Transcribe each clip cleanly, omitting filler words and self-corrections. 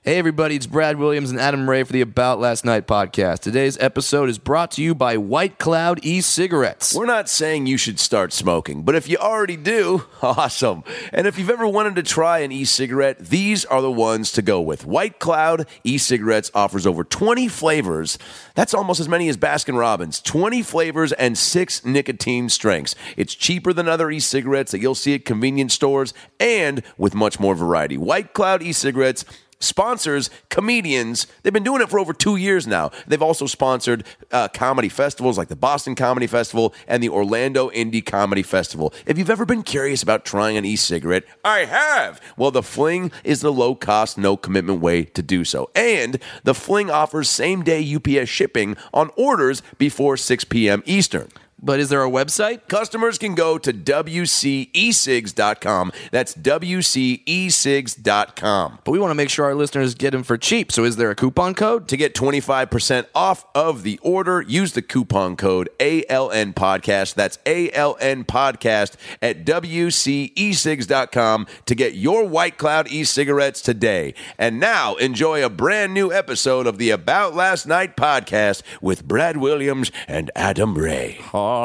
Hey everybody, it's Brad Williams and Adam Ray for the About Last Night podcast. Today's episode is brought to you by White Cloud e-cigarettes. We're not saying you should start smoking, but if you already do, awesome. And if you've ever wanted to try an e-cigarette, these are the ones to go with. White Cloud e-cigarettes offers over 20 flavors. That's almost as many as Baskin-Robbins. 20 flavors and 6 nicotine strengths. It's cheaper than other e-cigarettes that you'll see at convenience stores and with much more variety. White Cloud e-cigarettes sponsors comedians. They've been doing it for over 2 years now. They've also sponsored comedy festivals like the Boston Comedy Festival and the Orlando Indie Comedy Festival. If you've ever been curious about trying an e-cigarette, I have. Well, the Fling is the low-cost, no-commitment way to do so. And the Fling offers same-day UPS shipping on orders before 6 p.m. Eastern. But is there a website? Customers can go to WCEcigs.com. That's WCEcigs.com. But we want to make sure our listeners get them for cheap, so is there a coupon code? To get 25% off of the order, use the coupon code ALNPodcast. That's ALNPodcast at WCEcigs.com to get your White Cloud e-cigarettes today. And now, enjoy a brand new episode of the About Last Night podcast with Brad Williams and Adam Ray.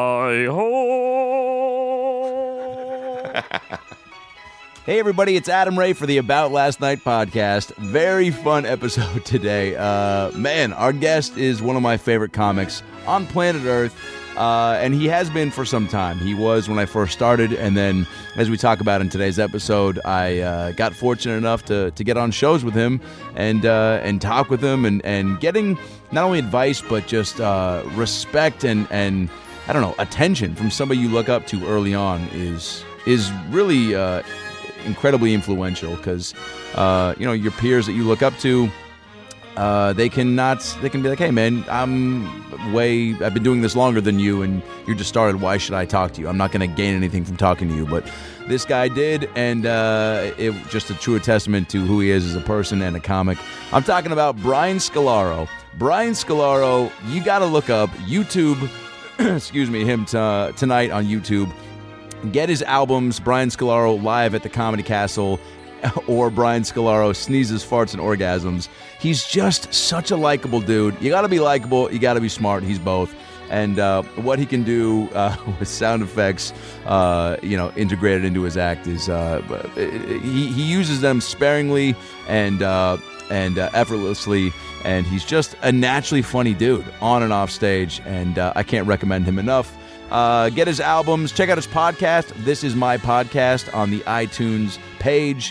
Hey everybody, it's Adam Ray for the About Last Night podcast. Very fun episode today. Man, our guest is one of my favorite comics on planet Earth, and he has been for some time. He was when I first started, and then as we talk about in today's episode, I got fortunate enough to get on shows with him and talk with him and getting not only advice but just respect and I don't know, attention from somebody you look up to early on is really incredibly influential because your peers that you look up to, they can be like, hey man, I've been doing this longer than you and you just started, why should I talk to you? I'm not going to gain anything from talking to you, but this guy did, and it just a true testament to who he is as a person and a comic. I'm talking about Brian Scalaro. Brian Scalaro, you got to look up YouTube. Excuse me, him tonight on YouTube. Get his albums, Brian Scalaro Live at the Comedy Castle, or Brian Scalaro Sneezes, Farts, and Orgasms. He's just such a likable dude. You got to be likable, you got to be smart. He's both. And what he can do with sound effects, integrated into his act is he uses them sparingly and effortlessly. And he's just a naturally funny dude on and off stage, and I can't recommend him enough. Get his albums, check out his podcast, This Is My Podcast, on the iTunes page,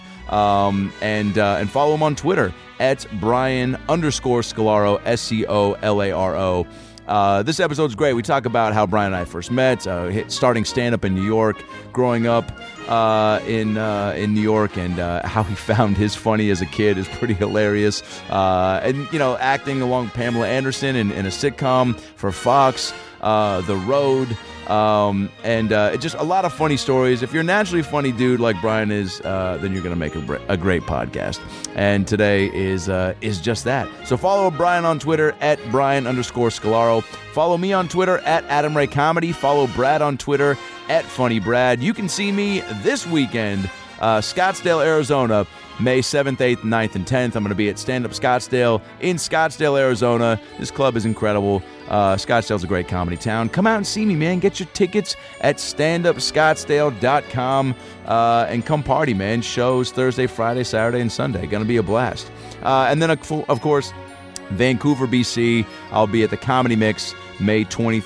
and follow him on Twitter at Brian_Scalaro, Scalaro. This episode's great. We talk about how Brian and I first met, starting stand-up in New York, growing up in New York, and how he found his funny as a kid is pretty hilarious. And acting along Pamela Anderson in a sitcom for Fox, The Road, and just a lot of funny stories. If you're a naturally funny dude like Brian is, then you're going to make a great podcast. And today is just that. So follow Brian on Twitter at Brian_Scalaro. Follow me on Twitter at Adam Ray Comedy. Follow Brad on Twitter at Funny Brad. You can see me this weekend, Scottsdale, Arizona, May 7th, 8th, 9th, and 10th. I'm going to be at Stand Up Scottsdale in Scottsdale, Arizona. This club is incredible. Scottsdale's a great comedy town. Come out and see me, man. Get your tickets at standupscottsdale.com and come party, man. Shows Thursday, Friday, Saturday, and Sunday. Going to be a blast. And then, of course, Vancouver, BC. I'll be at the Comedy Mix May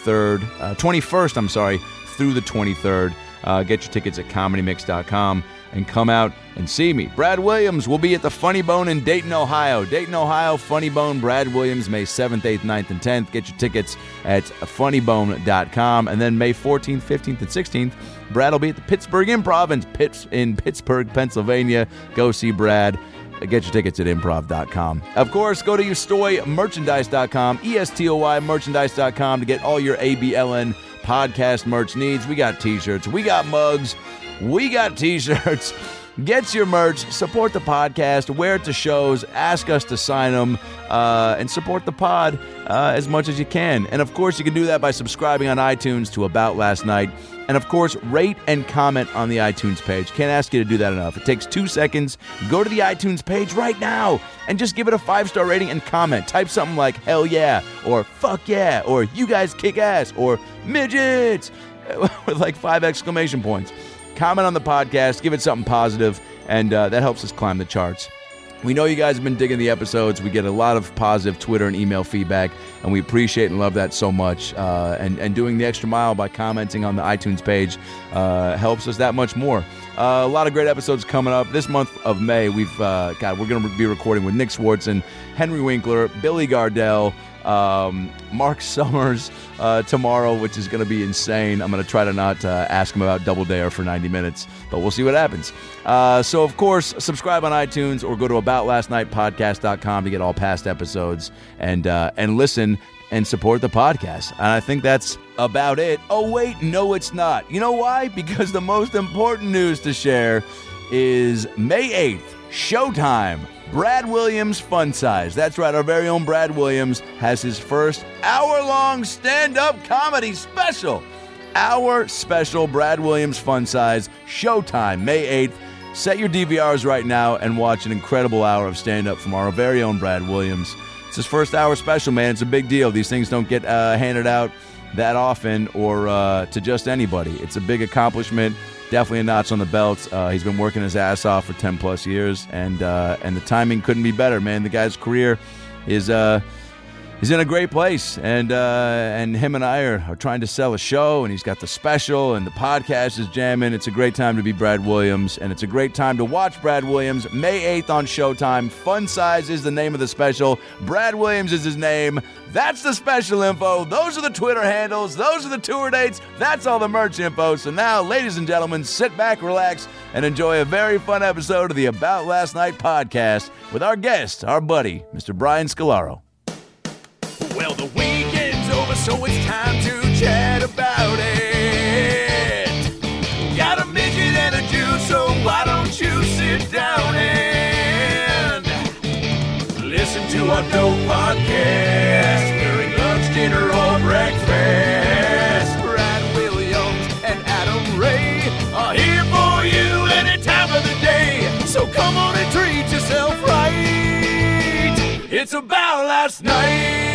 21st, through the 23rd. Get your tickets at comedymix.com and come out and see me. Brad Williams will be at the Funny Bone in Dayton, Ohio. Dayton, Ohio, Funny Bone, Brad Williams, May 7th, 8th, 9th, and 10th. Get your tickets at funnybone.com. And then May 14th, 15th, and 16th, Brad will be at the Pittsburgh Improv in Pittsburgh, Pennsylvania. Go see Brad. Get your tickets at improv.com. Of course, go to estoymerchandise.com, ESTOY merchandise.com to get all your ABLN podcast merch needs. We got t-shirts, we got mugs, we got t-shirts. Get your merch, support the podcast, wear it to shows, ask us to sign them, and support the pod as much as you can. And of course, you can do that by subscribing on iTunes to About Last Night. And of course, rate and comment on the iTunes page. Can't ask you to do that enough. It takes 2 seconds. Go to the iTunes page right now and just give it a 5-star rating and comment. Type something like hell yeah, or fuck yeah, or you guys kick ass, or midgets, with like 5 exclamation points. Comment on the podcast, give it something positive, and that helps us climb the charts. We know you guys have been digging the episodes. We get a lot of positive Twitter and email feedback, and we appreciate and love that so much. And doing the extra mile by commenting on the iTunes page helps us that much more. A lot of great episodes coming up. This month of May, we're going to be recording with Nick Swartzen, Henry Winkler, Billy Gardell, Mark Summers tomorrow, which is going to be insane. I'm going to try to not ask him about Double Dare for 90 minutes, but we'll see what happens. So, of course, subscribe on iTunes or go to aboutlastnightpodcast.com to get all past episodes and listen and support the podcast. And I think that's about it. Oh, wait, no, it's not. You know why? Because the most important news to share is May 8th, Showtime. Brad Williams Fun Size. That's right, our very own Brad Williams has his first hour-long stand-up comedy special. Our special Brad Williams Fun Size, Showtime, May 8th. Set your DVRs right now and watch an incredible hour of stand-up from our very own Brad Williams. It's his first hour special, man. It's a big deal. These things don't get handed out that often or to just anybody. It's a big accomplishment. Definitely a notch on the belt. He's been working his ass off for 10 plus years, and the timing couldn't be better, man. The guy's career is he's in a great place, and him and I are trying to sell a show, and he's got the special, and the podcast is jamming. It's a great time to be Brad Williams, and it's a great time to watch Brad Williams. May 8th on Showtime. Fun Size is the name of the special. Brad Williams is his name. That's the special info. Those are the Twitter handles. Those are the tour dates. That's all the merch info. So now, ladies and gentlemen, sit back, relax, and enjoy a very fun episode of the About Last Night podcast with our guest, our buddy, Mr. Brian Scalaro. Well, the weekend's over, so it's time to chat about it. Got a midget and a Jew, so why don't you sit down and listen to our dope podcast during lunch, dinner, or breakfast. Brad Williams and Adam Ray are here for you any time of the day. So come on and treat yourself right. It's About Last Night.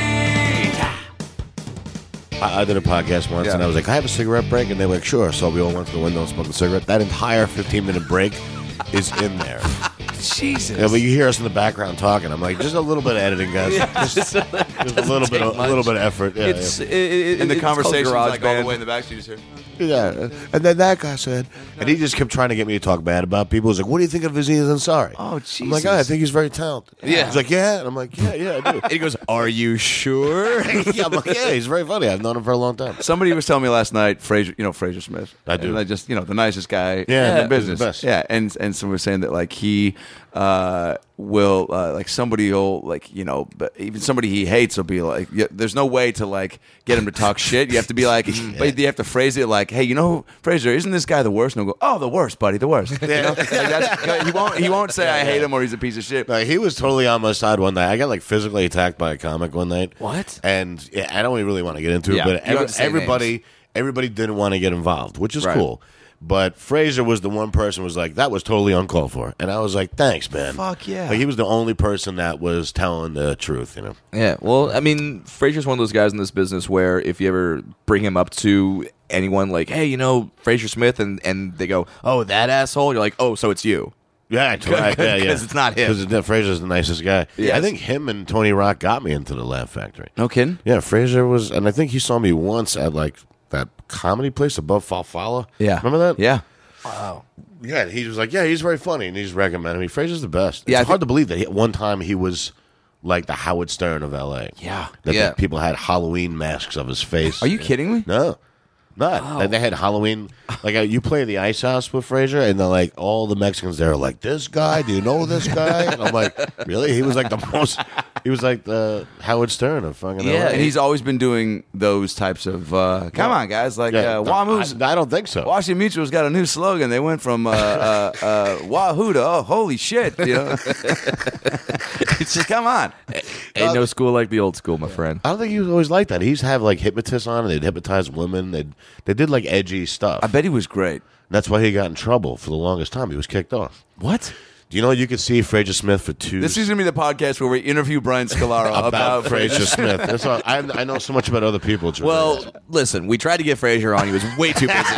I did a podcast once, and I was like, "Can I have a cigarette break?" And they were like, "Sure." So we all went to the window and smoked a cigarette. That entire 15-minute break is in there. Jesus. Yeah, but you hear us in the background talking. I'm like, just a little bit of editing, guys. Just a little bit of effort. Yeah, And the conversation's like all the way in the back. So you just hear. Yeah, and then that guy said, and he just kept trying to get me to talk bad about people. He's like, "What do you think of Aziz Ansari?" Oh, Jesus. I'm like, "Oh, I think he's very talented." Yeah. He's like, "Yeah," and I'm like, "Yeah, I do." And he goes, "Are you sure?" Yeah, I'm like, "Yeah, he's very funny. I've known him for a long time." Somebody was telling me last night, Fraser Smith. I do. And I just, the nicest guy Yeah, in the business. the best. Yeah, and someone was saying that, like, he will, like, somebody will, like, but even somebody he hates will be like, there's no way to, like, get him to talk shit. You have to be like, but you have to phrase it like, "Hey, Fraser, isn't this guy the worst?" And he'll go, "Oh, the worst, buddy, the worst." He won't say I hate him or he's a piece of shit. Like, he was totally on my side one night. I got, like, physically attacked by a comic one night. What? And I don't really want to get into it, but you don't have to say everybody didn't want to get involved, which is Right. cool. But Fraser was the one person who was like, "That was totally uncalled for," and I was like, "Thanks, man." Fuck yeah. Like, he was the only person that was telling the truth, Yeah, well, I mean, Fraser's one of those guys in this business where if you ever bring him up to anyone, like, "Hey, Fraser Smith," and they go, "Oh, that asshole," you're like, "Oh, so it's you." Yeah, yeah, Because it's not him. Because Fraser's the nicest guy. Yes. I think him and Tony Rock got me into the Laugh Factory. No kidding? Yeah, Fraser was, and I think he saw me once at, like, that comedy place above Falfala. Yeah. Remember that? Yeah. Yeah, he was like, "Yeah, he's very funny," and he's recommending me. Fraser's the best. Yeah, It's hard to believe that at one time he was like the Howard Stern of L.A. Yeah. That Yeah. people had Halloween masks of his face. Are you kidding me? No. Not. Like, they had Halloween. Like, you play the Ice House with Fraser, and they're like, all the Mexicans there are like, "This guy, do you know this guy?" And I'm like, "Really?" He was like the most. He was like the Howard Stern of fucking Yeah, LA. and he's always been doing those types of. Come on, guys! Like Wahoo's. I don't think so. Washington Mutual's got a new slogan. They went from Wahoo to holy shit. You know, it's just come on. Ain't no school like the old school, my friend. I don't think he was always like that. He's have like hypnotists on, and they'd hypnotize women. They did like edgy stuff. I bet he was great. That's why he got in trouble for the longest time. He was kicked off. What? Do you know you could see Fraser Smith for two? This is gonna be the podcast where we interview Brian Scalaro about Fraser Smith. That's all, I know so much about other people. It's Well, ridiculous. listen, we tried to get Frazier on. He was way too busy.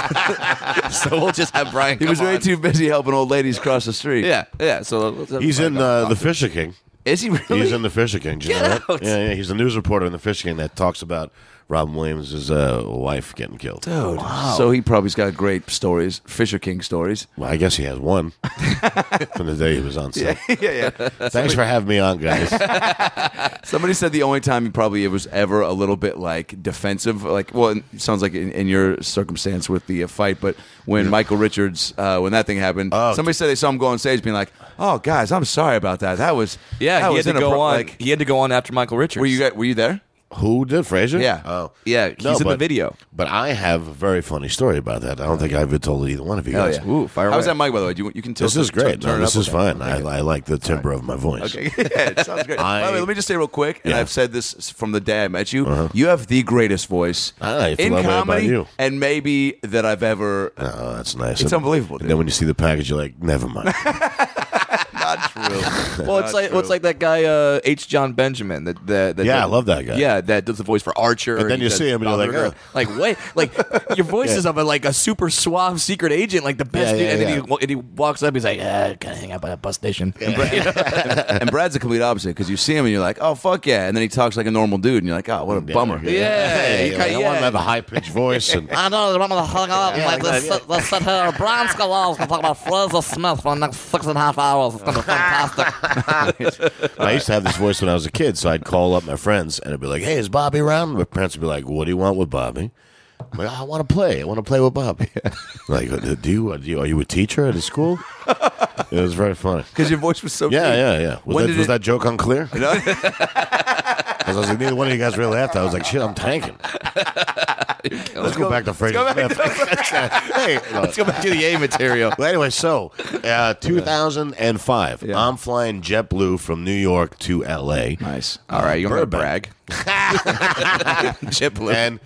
So we'll just have Brian He was come way on. too busy helping old ladies cross the street. Yeah. So let's have he's Brian in come on. the Fisher King. Is he really? He's in the Fisher King. Do you know that? out. Yeah. He's a news reporter in the Fisher King that talks about Robin Williams' wife getting killed. Dude. So he probably's got great stories, Fisher King stories. Well, I guess he has one from the day he was on set. yeah. Thanks for having me on, guys. Somebody said the only time he probably was ever a little bit like defensive, like, well, it sounds like in your circumstance with the fight, but when Michael Richards, when that thing happened, somebody said they saw him go on stage being like, "Oh, guys, I'm sorry about that. That was He had to go on. Like, He had to go on after Michael Richards. were you there? Who did Fraser? Yeah. Oh. Yeah, he's in the video. But I have a very funny story about that. I don't think I've ever told either one of you Oh guys. yeah. Ooh, fire How was away. that mic, by the way? You can tell. This is great. Turn No, it this up is a bit. fine. I like the timbre of my voice. Okay, yeah, it sounds great. By the way, let me just say real quick, and Yeah. I've said this from the day I met you. You have the greatest voice I feel in that way about comedy, you. and maybe that I've ever. Oh, that's nice. It's unbelievable, And dude. then when you see the package, you're like, never mind. Not true. Well, it's like that guy H. John Benjamin. That Yeah, I love that guy. Yeah, that does the voice for Archer. And then He you does see him and you're like, Bowser. Wait, like your voice is of a super suave secret agent, like the best. Yeah, dude. yeah, And he walks up, he's like, "Can I hang out by a bus station?" And Brad's the complete opposite because you see him and you're like, oh fuck yeah, and then he talks like a normal dude, and you're like, oh what a bummer. Yeah, he Like, kinda- I want yeah. to have a high pitched voice. And I know, remember to hang out and Yeah, like this, like this sit here. Brian Scalaro can talk about Fraser Smith for the next 6.5 hours. It's going to be fantastic. I used to have this voice when I was a kid, so I'd call up my friends and I'd be like, "Hey, is Bobby around?" My parents would be like, "What do you want with Bobby?" I'm like, "I want to play. I want to play with Bobby." Like, are you a teacher at a school? It was very funny. Because your voice was so deep. Yeah. When Was did that joke unclear? Because I was like, neither one of you guys really laughed. I was like, shit, I'm tanking. Let's go back to Fraser Smith. Hey, Let's go back to the A material. Well, anyway, so 2005, I'm flying JetBlue from New York to L.A. Nice. All right, you want to Burbank. brag? JetBlue. And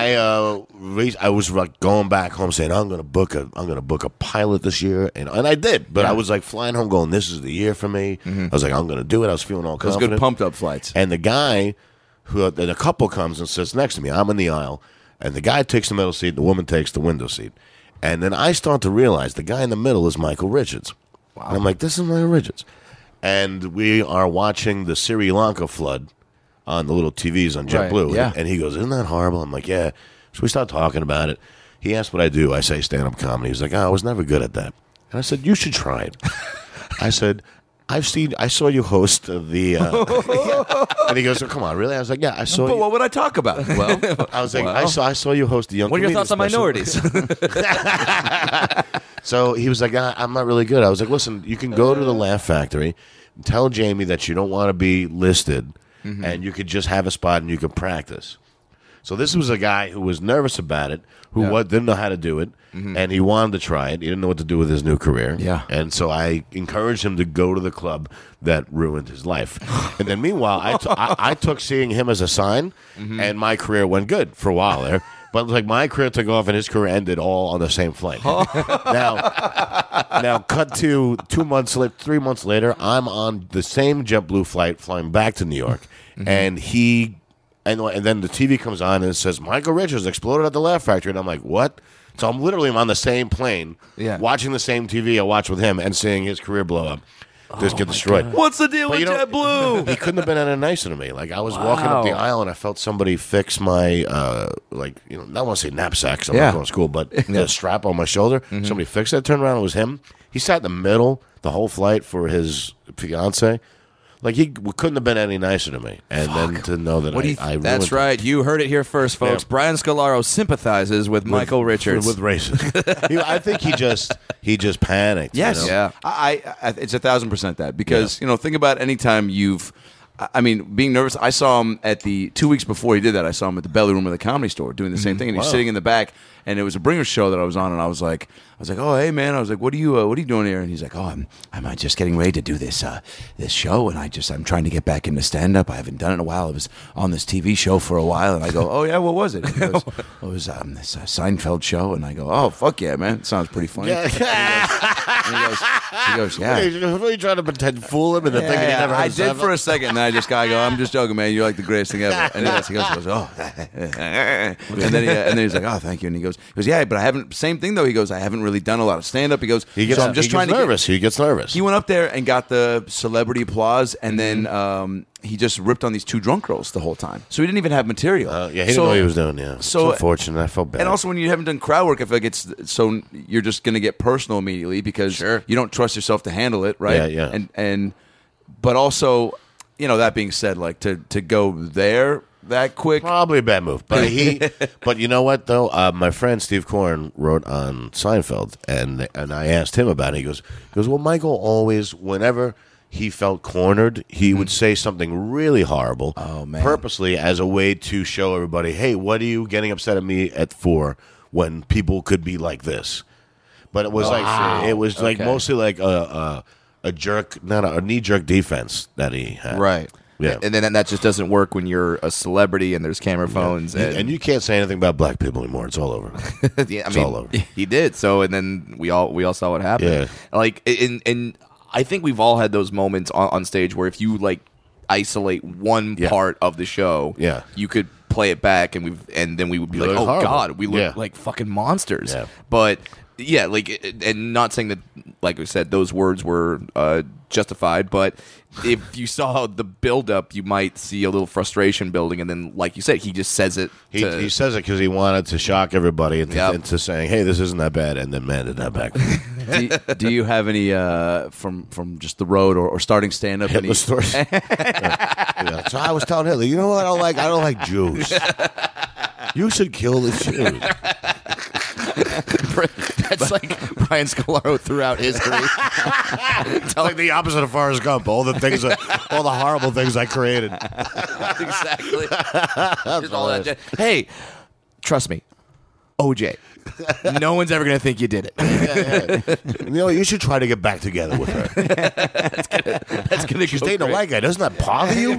I was like going back home saying I'm gonna book a pilot this year, and I did, but I was like flying home going, this is the year for me. I was like, I'm gonna do it. I was feeling all Those confident. good pumped up flights. And the guy then a couple comes and sits next to me. I'm in the aisle, and the guy takes the middle seat, the woman takes the window seat. And then I start to realize the guy in the middle is Michael Richards. Wow. And I'm like, this is Michael Richards. And we are watching the Sri Lanka flood on the little TVs on JetBlue. Right, yeah. And he goes, isn't that horrible? I'm like, yeah. So we start talking about it. He asked what I do. I say stand-up comedy. He's like, I was never good at that. And I said, you should try it. I said, I saw you host the, and he goes, oh, come on, really? I was like, yeah, I saw But you. what would I talk about? Well, I was like, I saw you host the Young What are your Comedian thoughts on special. minorities? So he was like, I'm not really good. I was like, listen, you can go to the Laugh Factory, tell Jamie that you don't want to be listed, and you could just have a spot and you could practice. So this was a guy who was nervous about it, who didn't know how to do it, and he wanted to try it. He didn't know what to do with his new career. Yeah. And so I encouraged him to go to the club that ruined his life. And then meanwhile, I took seeing him as a sign, and my career went good for a while there. But like my career took off and his career ended all on the same flight. Now, cut to 3 months later, I'm on the same JetBlue flight flying back to New York, and then the TV comes on and it says Michael Richards exploded at the Laugh Factory, and I'm like, what? So I'm literally on the same plane, watching the same TV I watched with him, and seeing his career blow up, just get destroyed. what's the deal with you know, JetBlue? He couldn't have been any nicer to me. Like I was walking up the aisle and I felt somebody fix my not want to say knapsack, 'cause I'm not going to school, but the strap on my shoulder. Somebody fixed it. Turned around, it was him. He sat in the middle the whole flight for his fiance. Like he couldn't have been any nicer to me. And then to know that I ruined That's it. right. You heard it here first, folks. Yeah. Brian Scalaro sympathizes with Michael Richards. with racism. I think he just panicked. Yes. you know? Yeah. I it's 1,000% that because think about any time you've I mean, being nervous, I saw him at the 2 weeks before he did that. I saw him at the Belly Room of the Comedy Store doing the same thing, and he's sitting in the back. And it was a bringer show that I was on, and I was like, oh, hey man, I was like, what are you doing here? And he's like, oh, I'm just getting ready to do this show, and I'm trying to get back into stand up. I haven't done it in a while. I was on this TV show for a while, and I go, oh yeah, what was it? And he goes, it was this Seinfeld show, and I go, oh fuck yeah, man, it sounds pretty funny. And he goes, yeah. Are you trying to pretend fool him into thinking he never heard I of did Seinfeld? for a second, and I just go, I'm just joking, man. You're like the greatest thing ever. And he goes, oh, and then he's like, oh, thank you. And he goes, yeah, but I haven't. Same thing though. He goes, I haven't really done a lot of stand up. He goes, He gets, so I'm just he trying gets to nervous. He gets nervous. He went up there and got the celebrity applause, and then he just ripped on these two drunk girls the whole time. So he didn't even have material. Yeah, he didn't know what he was doing. Yeah, So it's unfortunate. I felt bad. And also, when you haven't done crowd work, I feel like it's so you're just going to get personal immediately because you don't trust yourself to handle it, right? Yeah. But also, that being said, like to go there that quick. Probably a bad move, but but you know what though? My friend Steve Korn wrote on Seinfeld, and I asked him about it. He goes, well, Michael always, whenever he felt cornered, he would say something really horrible, purposely as a way to show everybody, hey, what are you getting upset at me for when people could be like this? But it was like mostly like a jerk, not a knee jerk defense that he had. Right. Yeah. And then that just doesn't work when you're a celebrity and there's camera phones. And you can't say anything about black people anymore. It's all over. Yeah, It's all over. He did. So, and then we all saw what happened. Yeah. Like, and I think we've all had those moments on stage where if you like isolate one part of the show, you could play it back, and then we would be like, oh horrible. God, we look like fucking monsters. Yeah. But yeah, like, and not saying that, like we said, those words were justified, but if you saw the build-up, you might see a little frustration building, and then, like you said, he just says it. He says it because he wanted to shock everybody into saying, "Hey, this isn't that bad," and then man, did that back. Do you have any from just the road or starting stand up? Hitler stories. So I was telling Hitler, you know what? I don't like Jews. You should kill the Jews. That's like Brian Scalaro throughout history. It's like the opposite of Forrest Gump. All the horrible things I created. Exactly. Just all that. Hey, trust me, OJ. No one's ever gonna think you did it. You know, you should try to get back together with her. That's gonna. She's go dating a great. white guy. Doesn't that bother you?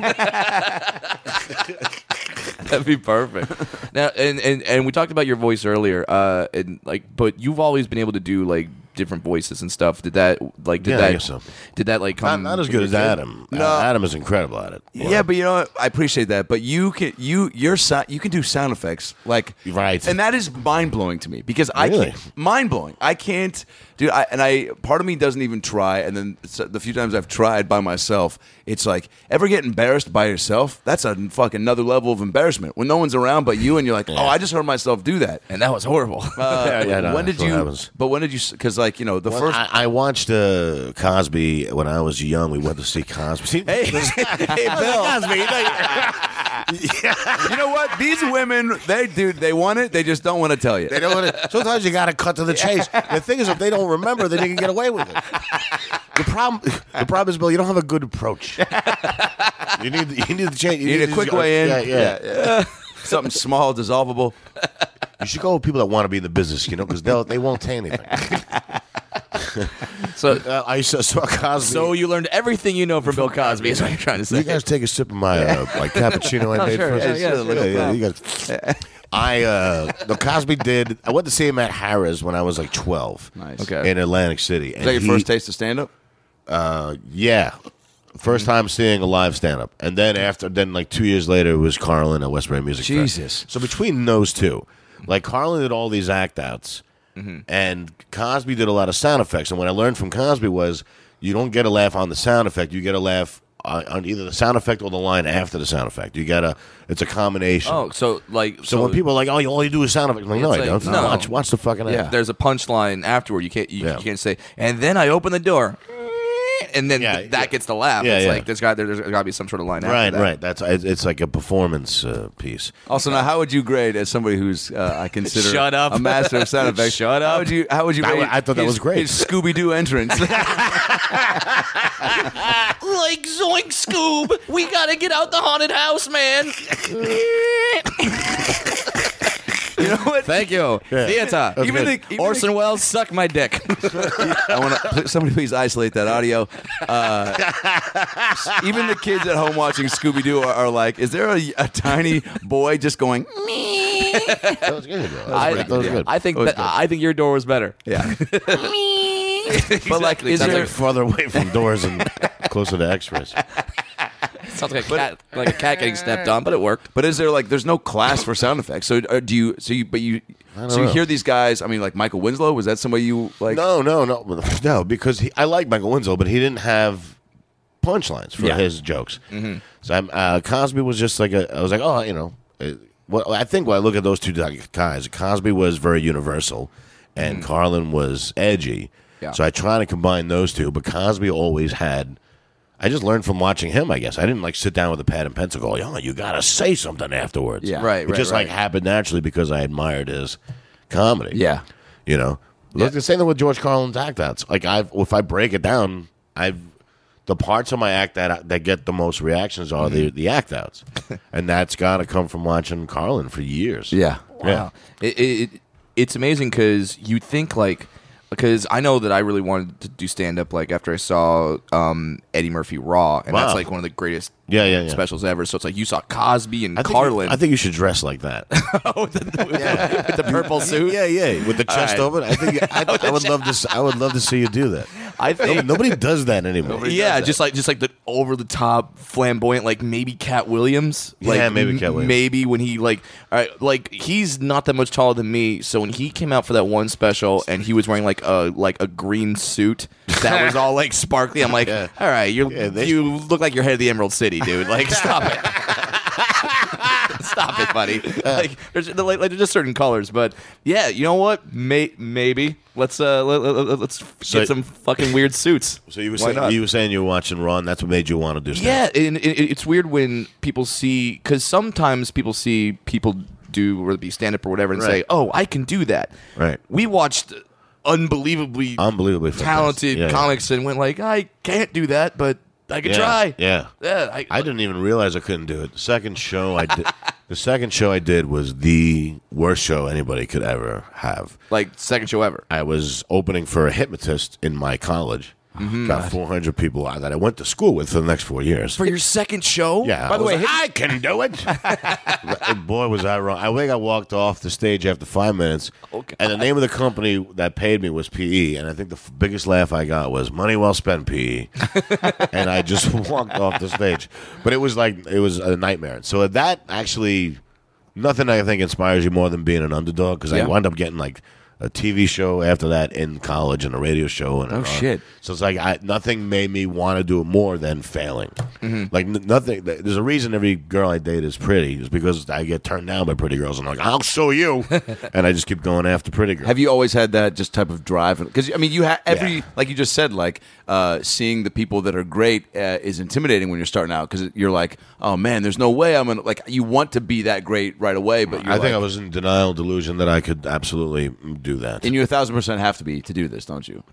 That'd be perfect. Now, and we talked about your voice earlier, but you've always been able to do like different voices and stuff. Did that I guess so. Did that like come? Not as good as Adam. No. Adam is incredible at it. Yeah, but you know what? I appreciate that. But you can you can do sound effects like Right. and that is mind blowing to me because Really? I can't mind blowing. I can't, dude. Part of me doesn't even try, and then the few times I've tried by myself, it's like ever get embarrassed by yourself. That's a fucking another level of embarrassment when no one's around but you, and you're like, oh, I just heard myself do that. And that was horrible. No, When did that's what you? happens. But when did you? Because like the Well, first. I watched Cosby when I was young. We went to see Cosby. Hey, Bill. You know what? These women, they want it. They just don't want to tell you. They don't want to, sometimes you got to cut to the chase. The thing is, if they don't remember, then you can get away with it. The problem is, Bill, you don't have a good approach. You need the change. You need a quick way in. Yeah. Something small, dissolvable. You should go with people that want to be in the business, because they won't say anything. So, I saw Cosby. so you learned everything you know from Bill Cosby. Is what you're trying to say. You guys take a sip of my cappuccino I made sure. for us. Yeah, you guys. The Cosby did. I went to see him at Harrah's when I was like 12. Nice. Okay. In Atlantic City. Is that your first taste of stand up? Yeah. First time seeing a live stand up. And then like 2 years later it was Carlin at Westbury Music Fest. Jesus. So between those two, like Carlin did all these act outs and Cosby did a lot of sound effects. And what I learned from Cosby was you don't get a laugh on the sound effect, you get a laugh on either the sound effect or the line after the sound effect. It's a combination. Oh, so like So when people are like, "Oh, all you do is sound effects," I'm like, no, It's I like, don't. no. Watch the fucking act. there's a punchline afterward. You can't say. And then I open the door. and then that gets the laugh. Yeah, it's yeah. like there's got to be some sort of line. Right, after that. right. That's it's like a performance piece. Also, now, how would you grade as somebody who's I consider Shut up. a master of sound effects? Shut up. How would you rate? I thought that was great. His Scooby Doo entrance. Like Zoink Scoob, we gotta get out the haunted house, man. You know what? Thank you, theater. Even good. the- Orson Welles, suck my dick. I want to somebody please isolate that audio. Even the kids at home watching Scooby Doo are like, is there a tiny boy just going? That was good. That was good. I think your door was better. Yeah. But like, is Sounds there, like farther away from doors and closer to X-rays. sounds like a cat getting stepped on, but it worked. But is there like there's no class for sound effects? So do you? So you? But you? So you know. hear these guys? I mean, like Michael Winslow. Was that somebody you like? No, because I like Michael Winslow, but he didn't have punchlines for his jokes. Mm-hmm. So Cosby was just like I was like, oh, you know, well, I think when I look at those two guys, Cosby was very universal, and Carlin was edgy. Yeah. So I try to combine those two, but Cosby always had. I just learned from watching him, I guess. I didn't like sit down with a pad and pencil go, oh, you got to say something afterwards. Yeah. Right, It just like happened naturally because I admired his comedy. Yeah. You know? Look, the same thing with George Carlin's act outs. Like if I break it down, the parts of my act that get the most reactions are the act outs. And that's got to come from watching Carlin for years. Yeah. Wow. It's amazing because you think because I know that I really wanted to do stand up after I saw Eddie Murphy Raw, and that's Wow. like one of the greatest Yeah. specials ever. So it's like you saw Cosby and I think Carlin. I think you should dress like that. with the purple suit. Yeah. With the chest right. open. I think I would love to. I would love to see you do that. I think Nobody does that anymore. yeah, just like the over the top flamboyant, like maybe Cat Williams. Yeah, maybe Cat Williams. Maybe when he all right, he's not that much taller than me. So when he came out for that one special and he was wearing like a green suit that was all like sparkly, I'm like, Yeah. all right, you they- look like you're head of the Emerald City, dude. Like, stop it. Stop it, buddy. There's just certain colors, but yeah, you know what? Maybe let's get some fucking weird suits. So you were Why saying not? you were watching Ron. That's what made you want to do stand. Yeah, and it's weird when people see, because sometimes people see people do, whether it be stand up or whatever, and say, Right. "Oh, I can do that." Right. We watched unbelievably Unbelievably talented fantastic. Yeah. comics and went like, "I can't do that, but I could Yeah, try." yeah. Yeah, I didn't even realize I couldn't do it. The second show I did was the worst show anybody could ever have. like second show ever. I was opening for a hypnotist in my college. Got 400 people that I went to school with for the next 4 years. For your second show? Yeah. By the way, I can do it. And boy, was I wrong. I think I walked off the stage after 5 minutes. Okay. And the name of the company that paid me was PE. And I think the biggest laugh I got was money well spent, PE. And I just walked off the stage. But it was a nightmare. So that actually, nothing I think inspires you more than being an underdog, because I wound up getting a TV show after that in college and a radio show. And shit. So it's like nothing made me want to do it more than failing. Like nothing. There's a reason every girl I date is pretty. It's because I get turned down by pretty girls. And I'm like, I'll show you. And I just keep going after pretty girls. Have you always had that just type of drive? Because I mean, you have Yeah. like you just said, seeing the people that are great is intimidating when you're starting out, because you're like, oh man, there's no way I'm gonna you want to be that great right away, but you're I think I was in denial, delusion that I could absolutely do that. and you 1,000% have to be to do this, don't you?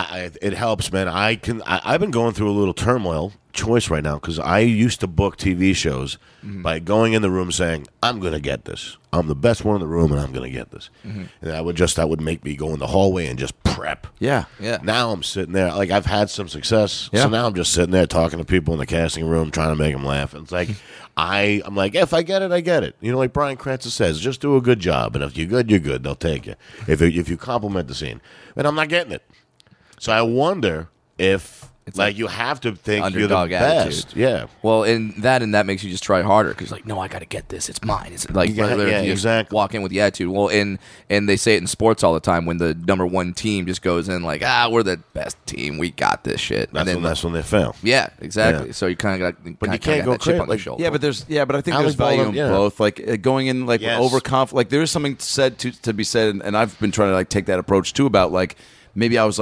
It helps, man. I've been going through a little turmoil choice right now, because I used to book TV shows by going in the room saying, I'm going to get this. I'm the best one in the room, and I'm going to get this. And that would make me go in the hallway and just prep. Yeah. Now I'm sitting there, I've had some success. Yeah. So now I'm just sitting there talking to people in the casting room, trying to make them laugh. And it's like, I'm like, if I get it, I get it. You know, like Bryan Cranston says, just do a good job. And if you're good, you're good. They'll take you. If you compliment the scene. And I'm not getting it. So I wonder if, you have to think you're the underdog best. attitude. Yeah. Well, and that makes you just try harder, because no, I got to get this. It's mine. It's like Yeah, rather yeah, if you just exactly. walk in with the attitude. Well, and they say it in sports all the time when the number one team just goes in like, we're the best team. We got this shit. That's when they fail. yeah, exactly. Yeah. So you kind of got, But you can't go that chip crazy. on your shoulder. Yeah, but I think Alec there's value Baldwin, in yeah. both. Going in Yes. overconfident. There is something said to be said, and I've been trying to take that approach too about maybe I was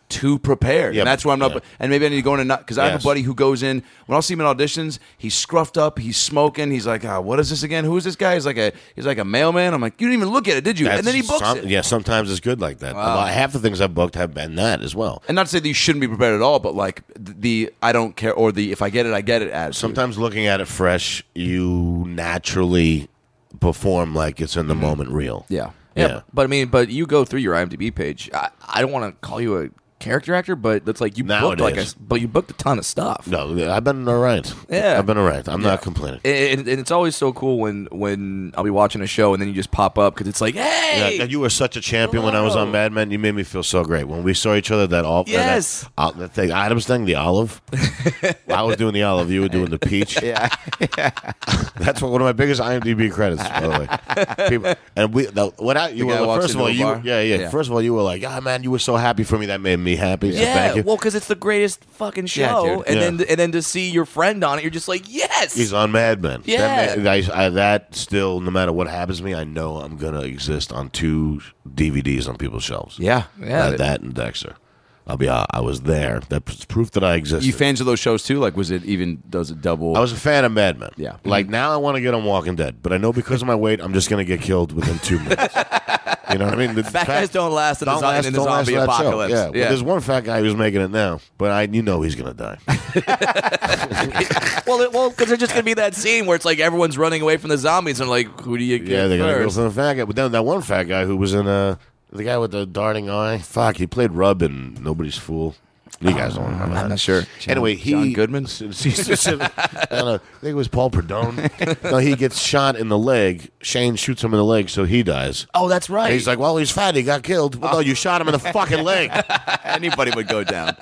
too prepared. Yeah, and that's why I'm not. yeah. And maybe I need to go in and not because I have Yes. a buddy who goes in when I'll see him in auditions. He's scruffed up. He's smoking. He's like, what is this again? Who is this guy? He's like a mailman. I'm like, you didn't even look at it, did you? And then he books it. Yeah, sometimes it's good like that. Half the things I've booked have been that as well. And not to say that you shouldn't be prepared at all, but like the I don't care or the if I get it, I get it attitude. Sometimes looking at it fresh, you naturally perform like it's in the moment real. Yeah. Yeah, but you go through your IMDb page. I don't want to call you a character actor, but it's like you Nowadays. booked a ton of stuff. No, I've been all right. Yeah. I've been all right. I'm not complaining. And it's always so cool when I'll be watching a show and then you just pop up because it's like, hey, Yeah, you were such a champion when I was on Mad Men. You made me feel so great when we saw each other. Yes. that thing, Adam's thing, the olive. I was doing the olive. You were doing the peach. Yeah. That's one of my biggest IMDb credits, by the way. People, and you guy were walks first of into all, a you bar? yeah. First of all, you were like, man, you were so happy for me. That made me happy. So thank you. well, because it's the greatest fucking show, dude. and then to see your friend on it, you're just like, yes, He's on Mad Men. Yeah. That still, no matter what happens to me, I know I'm gonna exist on 2 DVDs on people's shelves. Yeah. That and Dexter. I was there. That's proof that I existed. You fans of those shows too? Like, does it double? I was a fan of Mad Men. Yeah. Like, now I want to get on Walking Dead, but I know because of my weight, I'm just going to get killed within 2 minutes. You know what I mean? The fat guys don't last in the don't last zombie in that show. apocalypse. Yeah. Well, there's one fat guy who's making it now, but he's going to die. well, because there's just gonna be that scene where it's like everyone's running away from the zombies and like, who do you get Yeah, they're going to go first? for the fat guy. But then that one fat guy who was in the guy with the darting eye, he played Rub in Nobody's Fool. You guys don't remember that. I'm not sure. Anyway, John Goodman? I think it was Paul Perdone. No, he gets shot in the leg. Shane shoots him in the leg, so he dies. Oh, that's right. And he's like, well, he's fat. He got killed. Well, no, you shot him in the fucking leg. Anybody would go down.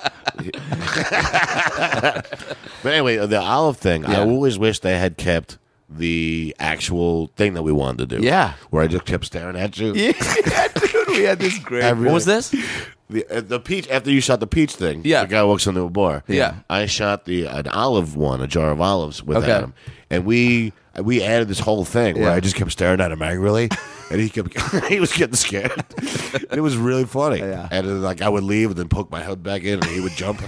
But anyway, the olive thing, I Yeah. always wish they had kept the actual thing that we wanted to do. Yeah. Where I just kept staring at you. Yeah, dude, we had this great. What was this? The peach, after you shot the peach thing, Yeah. the guy walks into a bar. Yeah. I shot an olive one, a jar of olives with Okay. Adam. And we added this whole thing where Yeah. I just kept staring at him angrily. And he was getting scared. And it was really funny. Yeah. And then, like, I would leave and then poke my head back in and he would jump.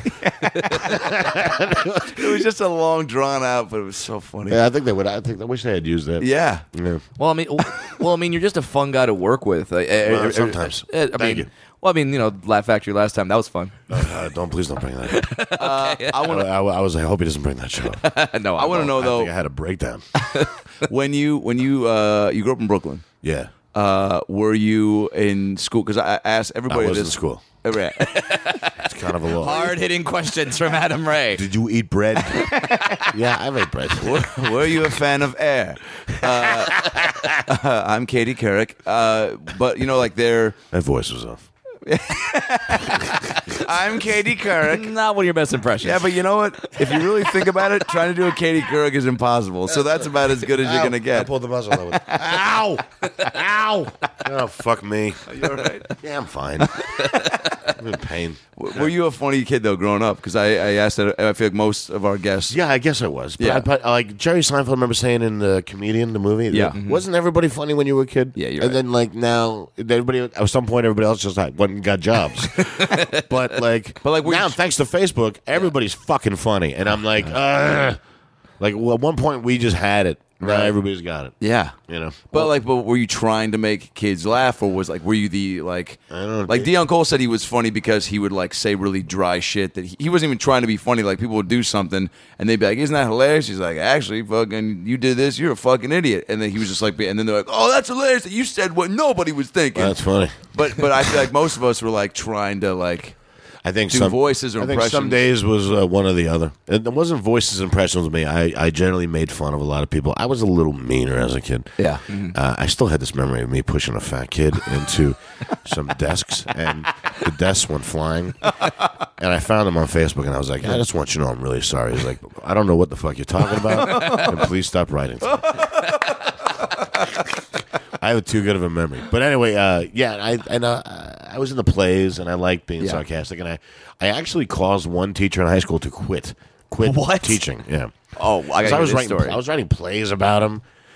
It was just a long drawn out, but it was so funny. Yeah, I wish they had used that. Yeah. Yeah. Well, I mean, you're just a fun guy to work with. Sometimes. I Thank mean, you. well, I mean, Laugh Factory last time that was fun. Please don't bring that up. I I hope he doesn't bring that show. No, I want to know I think I though, had a breakdown. when you grew up in Brooklyn, Yeah. were you in school? Because I asked I everybody was in this. school. Right. It's kind of a little. hard hitting questions from Adam Ray. Did you eat bread? Yeah, I've ate bread. Were you a fan of Air? I'm Katie Couric, but like they're. My voice was off. I'm Katie Couric. Not one of your best impressions. Yeah, but you know what? If you really think about it, trying to do a Katie Couric is impossible. So that's about as good as you're gonna I get. pulled the muzzle. Ow! Ow! Oh, fuck me. You all right? Yeah, I'm fine. I'm in pain. Were you a funny kid though growing up? Because I asked that. I feel like most of our guests. Yeah, I guess I was. But, Yeah. but like Jerry Seinfeld, I remember saying in the Comedian, the movie, Yeah. that wasn't everybody funny when you were a kid? Yeah, you're And right. then like now, everybody at some point, everybody else just like went and got jobs. but like we- now, thanks to Facebook, everybody's fucking funny, and I'm like, ugh. Like well, at one point we just had it. Now Right. everybody's got it. Yeah. You know. But were you trying to make kids laugh, or were you the I don't like Deion Cole said he was funny because he would like say really dry shit that he wasn't even trying to be funny. Like people would do something and they'd be like, "Isn't that hilarious?" He's like, "Actually, fucking, you did this. You're a fucking idiot." And then he was just like, and then they're like, "Oh, that's hilarious that you said what nobody was thinking." That's funny. But I feel like most of us were like trying to like. I think Do some voices or I think some impressions? days was one or the other. It wasn't voices impressions with me. I generally made fun of a lot of people. I was a little meaner as a kid. Yeah. I still had this memory of me pushing a fat kid into some desks, and the desks went flying. And I found him on Facebook, and I was like, I just want you to know I'm really sorry. He's like, I don't know what the fuck you're talking about, and please stop writing to me. I have too good of a memory. But anyway, I was in the plays, and I liked being Yeah. sarcastic, and I actually caused one teacher in high school to quit What? teaching. Yeah. Oh, I 'Cause got I was this writing story. I was writing plays about him,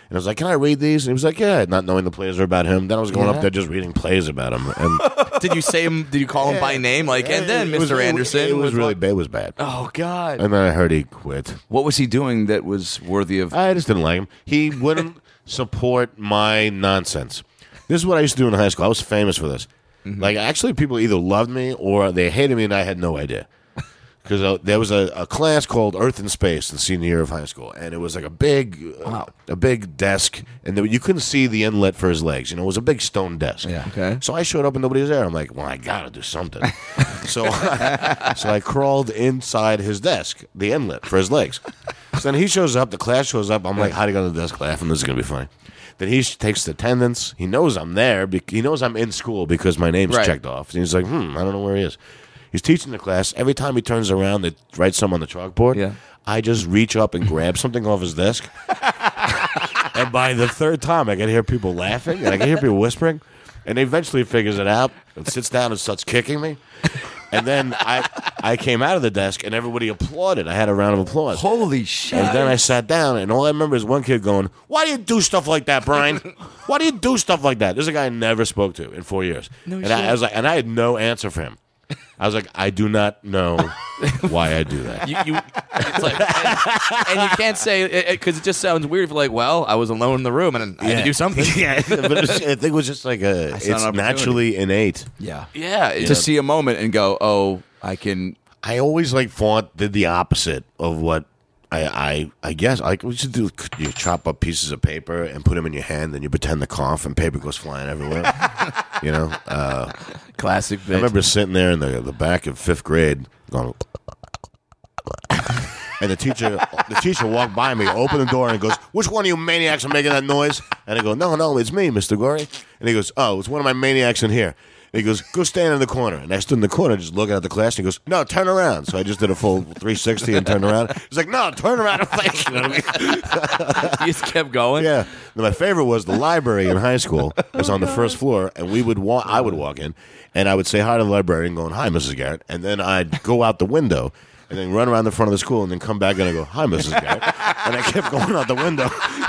And I was like, can I read these? And he was like, yeah, not knowing the plays are about him. Then I was going up there just reading plays about him. And Did you say him? Did you call him by name? Like, and then it was- Mr. Anderson It was really like, bad. It was bad. Oh God. And then I heard he quit. What was he doing that was worthy of? I just didn't like him. He wouldn't support my nonsense. This is what I used to do in high school. I was famous for this. Like, actually, people either loved me or they hated me, and I had no idea. Because there was a class called Earth and Space the senior year of high school, and it was like a big desk, and you couldn't see the inlet for his legs. You know, it was a big stone desk. Yeah. Okay. So I showed up and nobody was there. I'm like, well, I gotta do something. so I crawled inside his desk, the inlet for his legs. So then he shows up, the class shows up. I'm like hiding on the desk laughing. This is gonna be funny. Then he takes the attendance. He knows I'm there. He knows I'm in school because my name's Right. checked off. And he's like, I don't know where he is. He's teaching the class. Every time he turns around to write something on the chalkboard, Yeah. I just reach up and grab something off his desk. And by the third time, I can hear people laughing and I can hear people whispering. And eventually he figures it out and sits down and starts kicking me. And then I came out of the desk and everybody applauded. I had a round of applause. Holy shit! And then I sat down, and all I remember is one kid going, "Why do you do stuff like that, Brian? Why do you do stuff like that?" This is a guy I never spoke to in 4 years. And I was like, and I had no answer for him. I was like, I do not know why I do that. It's like, and you can't say it because it just sounds weird. If you're like, well, I was alone in the room and I had to do something. Yeah, but I think it was just like it's an opportunity. naturally innate. yeah, Yeah. to see a moment and go, oh, I can. I always did the opposite of what I guess I we should do. You chop up pieces of paper and put them in your hand, and you pretend to cough, and paper goes flying everywhere. You know, classic. I remember sitting there in the back of 5th grade, going, and the teacher walked by me, opened the door, and goes, "Which one of you maniacs are making that noise?" And I go, "No, it's me, Mr. Gorey." And he goes, "Oh, it's one of my maniacs in here." And he goes, "Go stand in the corner." And I stood in the corner just looking at the class. And he goes, "No, turn around." So I just did a full 360 and turned around. He's like, "No, turn around and face." You know what I mean? You just kept going. Yeah. And my favorite was the library in high school. It was on the first floor, and I would walk in, and I would say hi to the librarian, going, "Hi, Mrs. Garrett," and then I'd go out the window. And then run around the front of the school and then come back and I go, "Hi, Mrs. Garrett." And I kept going out the window.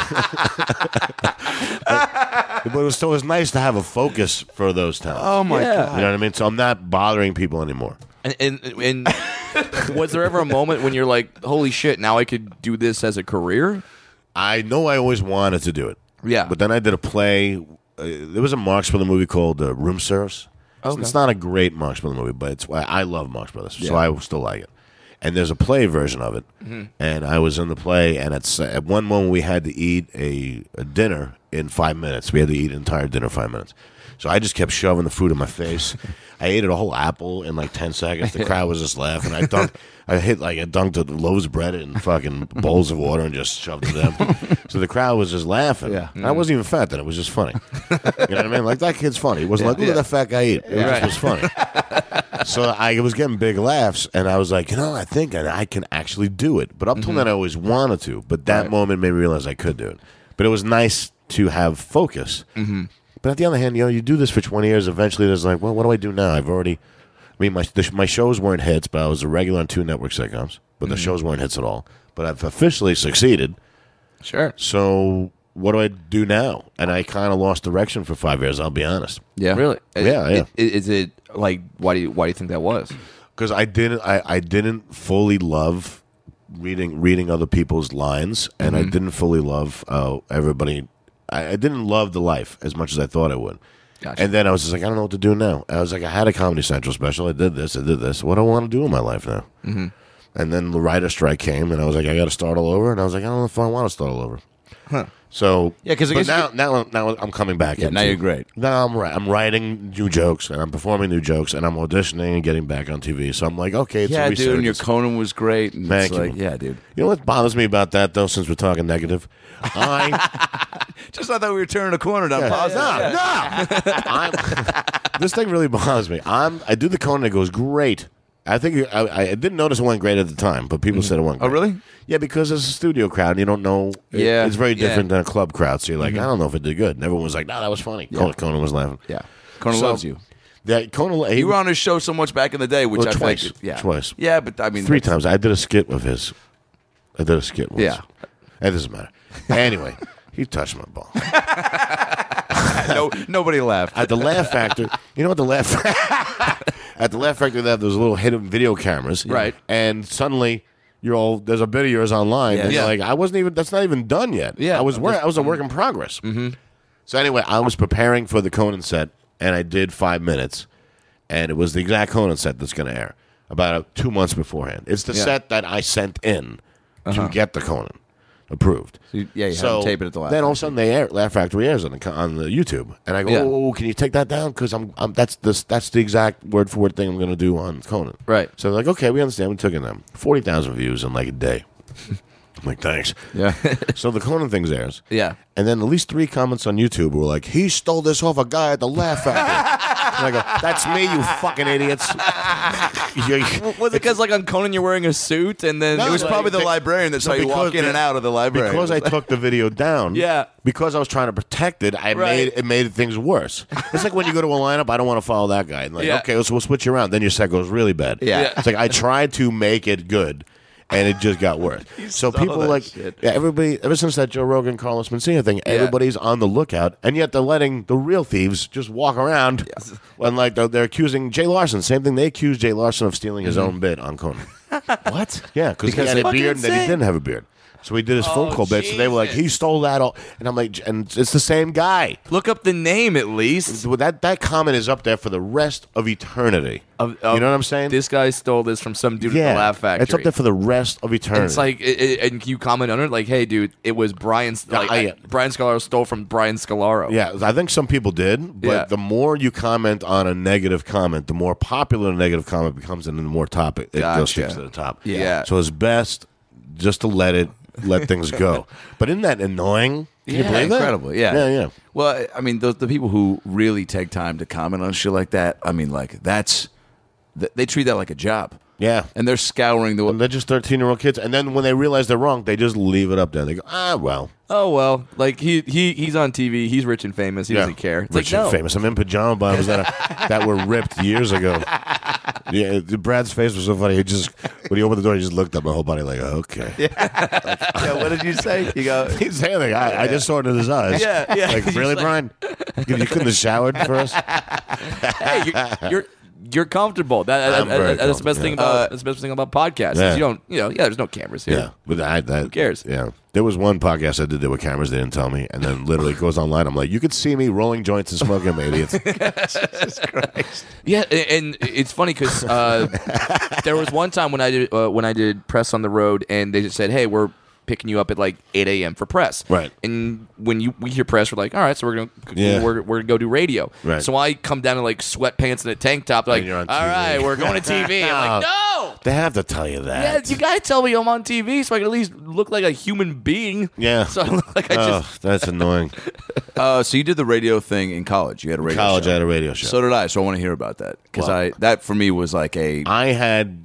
But it was nice to have a focus for those times. Oh my god! You know what I mean? So I'm not bothering people anymore. And was there ever a moment when you're like, holy shit, now I could do this as a career? I know I always wanted to do it. Yeah. But then I did a play. There was a Marx Brothers movie called Room Service. Okay. It's not a great Marx Brothers movie, but I love Marx Brothers, so I still like it. And there's a play version of it. And I was in the play, and at one moment we had to eat a dinner in 5 minutes. We had to eat an entire dinner in 5 minutes. So I just kept shoving the food in my face. I ate a whole apple in like 10 seconds. The crowd was just laughing. I dunked loaves of bread in fucking bowls of water and just shoved it to them. So the crowd was just laughing. Yeah. And I wasn't even fat then. It was just funny. You know what I mean? Like, that kid's funny. It wasn't like, look at that fat guy eat. It just was funny. So I was getting big laughs, and I was like, I think I can actually do it. But up till then, I always wanted to. But that moment made me realize I could do it. But it was nice to have focus. But on the other hand, you do this for 20 years. Eventually, there's like, well, what do I do now? My shows weren't hits, but I was a regular on 2 network sitcoms. But the shows weren't hits at all. But I've officially succeeded. Sure. So what do I do now? And I kind of lost direction for 5 years, I'll be honest. Yeah, Really? Yeah. Is it like, why do you think that was? Because I didn't fully love reading other people's lines, and I didn't fully love everybody. I didn't love the life as much as I thought I would. Gotcha. And then I was just like, I don't know what to do now. I was like, I had a Comedy Central special. I did this. What do I want to do in my life now? And then the writer strike came, and I was like, I got to start all over. And I was like, I don't know if I want to start all over. So Yeah, 'cause I but guess now I'm coming back. Yeah, now you're great. Now I'm writing new jokes, and I'm performing new jokes, and I'm auditioning and getting back on TV. So I'm like, okay, it's Yeah, a dude, and your resurgence. Conan was great. And Thank it's you. like, yeah, dude. You know what bothers me about that, though, since we're talking negative? Just I thought we were turning a corner down. This thing really bothers me. I do the Conan, it goes great. I think I didn't notice it went great at the time, but people said it went great. Oh, really? Yeah, because it's a studio crowd, and you don't know. Yeah, It's very yeah. different than a club crowd, so you're like, I don't know if it did good. And everyone was like, no, that was funny. Conan was laughing. Yeah. Conan So, loves you. Yeah, Conan, You were on his show so much back in the day, which Well, I twice. think, yeah, Twice. Yeah, but I mean, 3 times. I did a skit with his. I did a skit once. Yeah. It doesn't matter. Anyway, He touched my ball. No, nobody laughed. At the Laugh Factory, you know what the Laugh at the Laugh Factory they have those little hidden video cameras, Right. And suddenly there's a bit of yours online, and Yeah. you're like, that's not even done yet. Yeah. I was a work in progress. Mm-hmm. So anyway, I was preparing for the Conan set, and I did 5 minutes, and it was the exact Conan set that's going to air about 2 months beforehand. It's the set that I sent in to get the Conan approved. You had to tape it at the Laugh Then all of a sudden Laugh Factory airs on the YouTube, and I go, Yeah. "Oh, can you take that down? Because that's the exact word for word thing I'm going to do on Conan." Right. So they're like, "Okay, we understand." We took it down. 40,000 views in like a day. I'm like, thanks. Yeah. So the Conan thing's airs. Yeah. And then at least 3 comments on YouTube were like, "He stole this off a guy at the Laugh Factory." And I go, "That's me, you fucking idiots." Was it because, like, on Conan you're wearing a suit and then No, It was like, probably the they- librarian that saw No, you walk in and out of the library. Because I took the video down. Yeah. Because I was trying to protect it, Right. it made things worse. It's like when you go to a lineup, I don't want to follow that guy. And like, Yeah. okay, we'll switch you around. Then your set goes really bad. Yeah. It's like I tried to make it good, and it just got worse. So people that like shit. everybody ever since that Joe Rogan Carlos Mencia thing, everybody's on the lookout, and yet they're letting the real thieves just walk around. When like they're accusing Jay Larson, same thing. They accused Jay Larson of stealing his own bit on Conan. What? Yeah, because he had a beard and then he didn't have a beard. So he did his phone call bit. So they were like, "He stole that all," and I'm like, and it's the same guy. look up the name at least. Well, that comment is up there for the rest of eternity. Of- you know what I'm saying? This guy stole this from some dude at the Laugh Factory. it's up there for the rest of eternity. It's like, and you comment on it like, "Hey, dude, it was Brian's. Like, Brian Scalaro stole from Brian Scalaro." yeah, I think some people did, but Yeah. the more you comment on a negative comment, the more popular a negative comment becomes, and the more topic it goes Gotcha. to the top. Yeah. So it's best just to let things go. But isn't that annoying? Can you Yeah, believe that? incredible. Yeah. Yeah. Well, I mean, the people who really take time to comment on shit like that, I mean, like, they treat that like a job. Yeah. And they're scouring the. And they're just 13-year-old kids. And then when they realize they're wrong, they just leave it up there. They go, well. Oh well, like he's on TV. He's rich and famous. He doesn't care. It's Rich like, and no. famous. I'm in pajama bottoms that were ripped years ago. Yeah, Brad's face was so funny. When he opened the door, he just looked at my whole body like, okay. Yeah, what did you say? You go. He's saying, like, I just saw it in his eyes. Yeah. Like, He's really, like- Brian? You couldn't have showered for us? Hey, you're comfortable. I'm very That's the best thing comfortable, about that's the best thing about podcasts. Is Yeah. you don't, there's no cameras here. Yeah. But who cares? Yeah. There was one podcast I did there with cameras they didn't tell me. And then literally it goes online. I'm like, you could see me rolling joints and smoking them, idiots. Yeah, and it's funny because there was one time when I did press on the road, and they just said, "Hey, we're picking you up at like 8 a.m. for press." Right. And when we hear press, we're like, "All right, so we're gonna go do radio." Right. So I come down in like sweatpants and a tank top, like, And you're "All on TV. right, we're going to TV." I'm like, "No." They have to tell you Yeah, that. you gotta tell me I'm on TV so I can at least look like a human being. Yeah. So I look like I Oh, just. that's annoying. So you did the radio thing in college. You had a radio College, show. I had a radio show. So did I. So I want to hear about that because Wow. that for me was like a. I had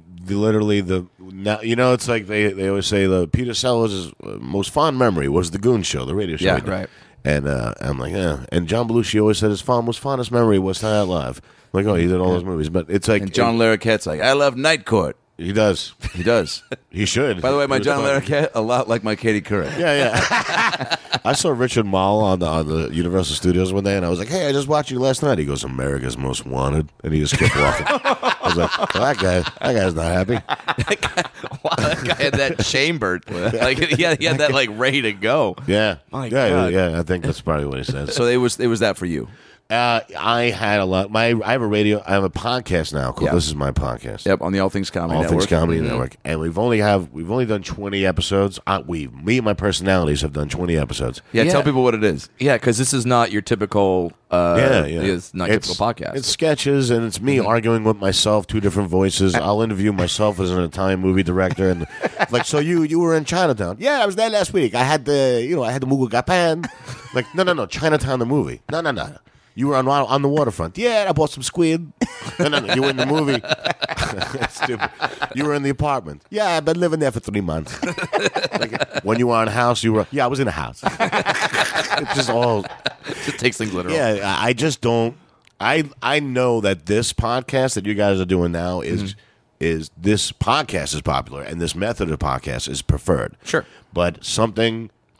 it's like they always say the Peter Sellers' most fond memory was the Goon Show, the radio show. Yeah, he did. right. And I'm like, yeah. And John Belushi always said his most fondest memory was Saturday Night Live. I'm like, oh, he did all those movies, but it's like And John Larroquette's like, I love Night Court. he does. He does. He should. By the way, my He was John funny. Larroquette, a lot like my Katie Couric. Yeah. I saw Richard Mall on the Universal Studios one day, and I was like, "Hey, I just watched you last night." He goes, "America's Most Wanted," and he just kept walking. I was like, well, that guy's not happy." Wow, that guy had that chambered. Like he had that like ready to go. Yeah, My yeah, God. yeah. I think that's probably what he said. So it was that for you. I had a lot. I have a podcast now called Yeah. This Is My Podcast. Yep, on the All Things Comedy All Network. Things Comedy Network, and we've only done 20 episodes. Me and my personalities have done 20 episodes. Yeah, Yeah. tell people what it is. Yeah, because this is not your typical. It's not your typical podcast. It's sketches, and it's me arguing with myself, 2 different voices. I'll interview myself as an Italian movie director, and like, so you were in Chinatown? Yeah, I was there last week. I had the Mugu Gapan. Like, no, Chinatown the movie. No. You were on the waterfront. Yeah, I bought some squid. No, you were in the movie. Stupid. You were in the apartment. Yeah, I've been living there for 3 months. Like, when you were on a house, I was in a house. It's just all. just takes things literal. Yeah, I just don't. I know that this podcast that you guys are doing now is this podcast is popular and this method of podcast is preferred. Sure. But something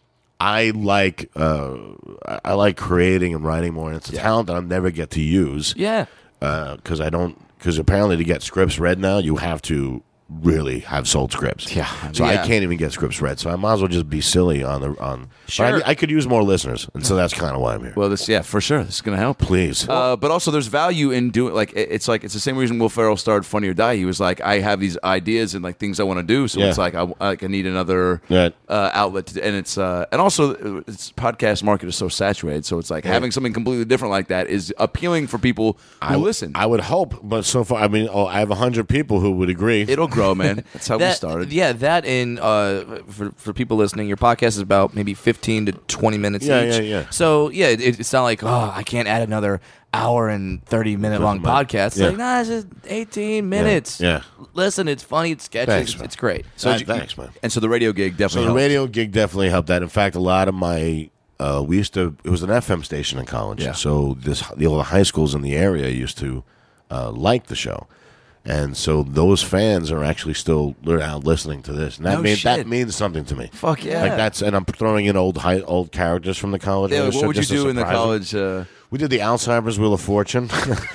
I like creating and writing more. And it's a talent that I'll never get to use. Yeah. Because apparently to get scripts read now, you have to really have sold scripts. Yeah. So Yeah. I can't even get scripts read. So I might as well just be silly on. Sure. But I could use more listeners, and so that's kind of why I'm here. Well, for sure. This is going to help. Please. But also, there's value in doing it's the same reason Will Ferrell started Funny or Die. He was like, I have these ideas and like things I want to do, so Yeah. it's like I need another Right. outlet, and it's and also it's podcast market is so saturated, so it's like having something completely different like that is appealing for people who listen. I would hope, but so far, I have 100 people who would agree. It'll grow, man. That's how we started. Yeah, that in for people listening, your podcast is about maybe 15 to 20 minutes each. Yeah. So yeah, it's not like I can't add another hour and 30-minute long podcast. It's Yeah. like it's just 18 minutes. Yeah. Listen, it's funny, it's sketchy, Thanks, man. it's great. Thanks, man. And so the radio gig So definitely the helped. radio gig definitely helped that. In fact, a lot of my it was an FM station in college. Yeah. So the high schools in the area used to like the show. And so those fans are actually they're out listening to this. And that shit. means something to me. Fuck yeah. Like and I'm throwing in old characters from the college. Yeah, radio what show would you just to do in the surprise them. college? We did the Alzheimer's Wheel of Fortune.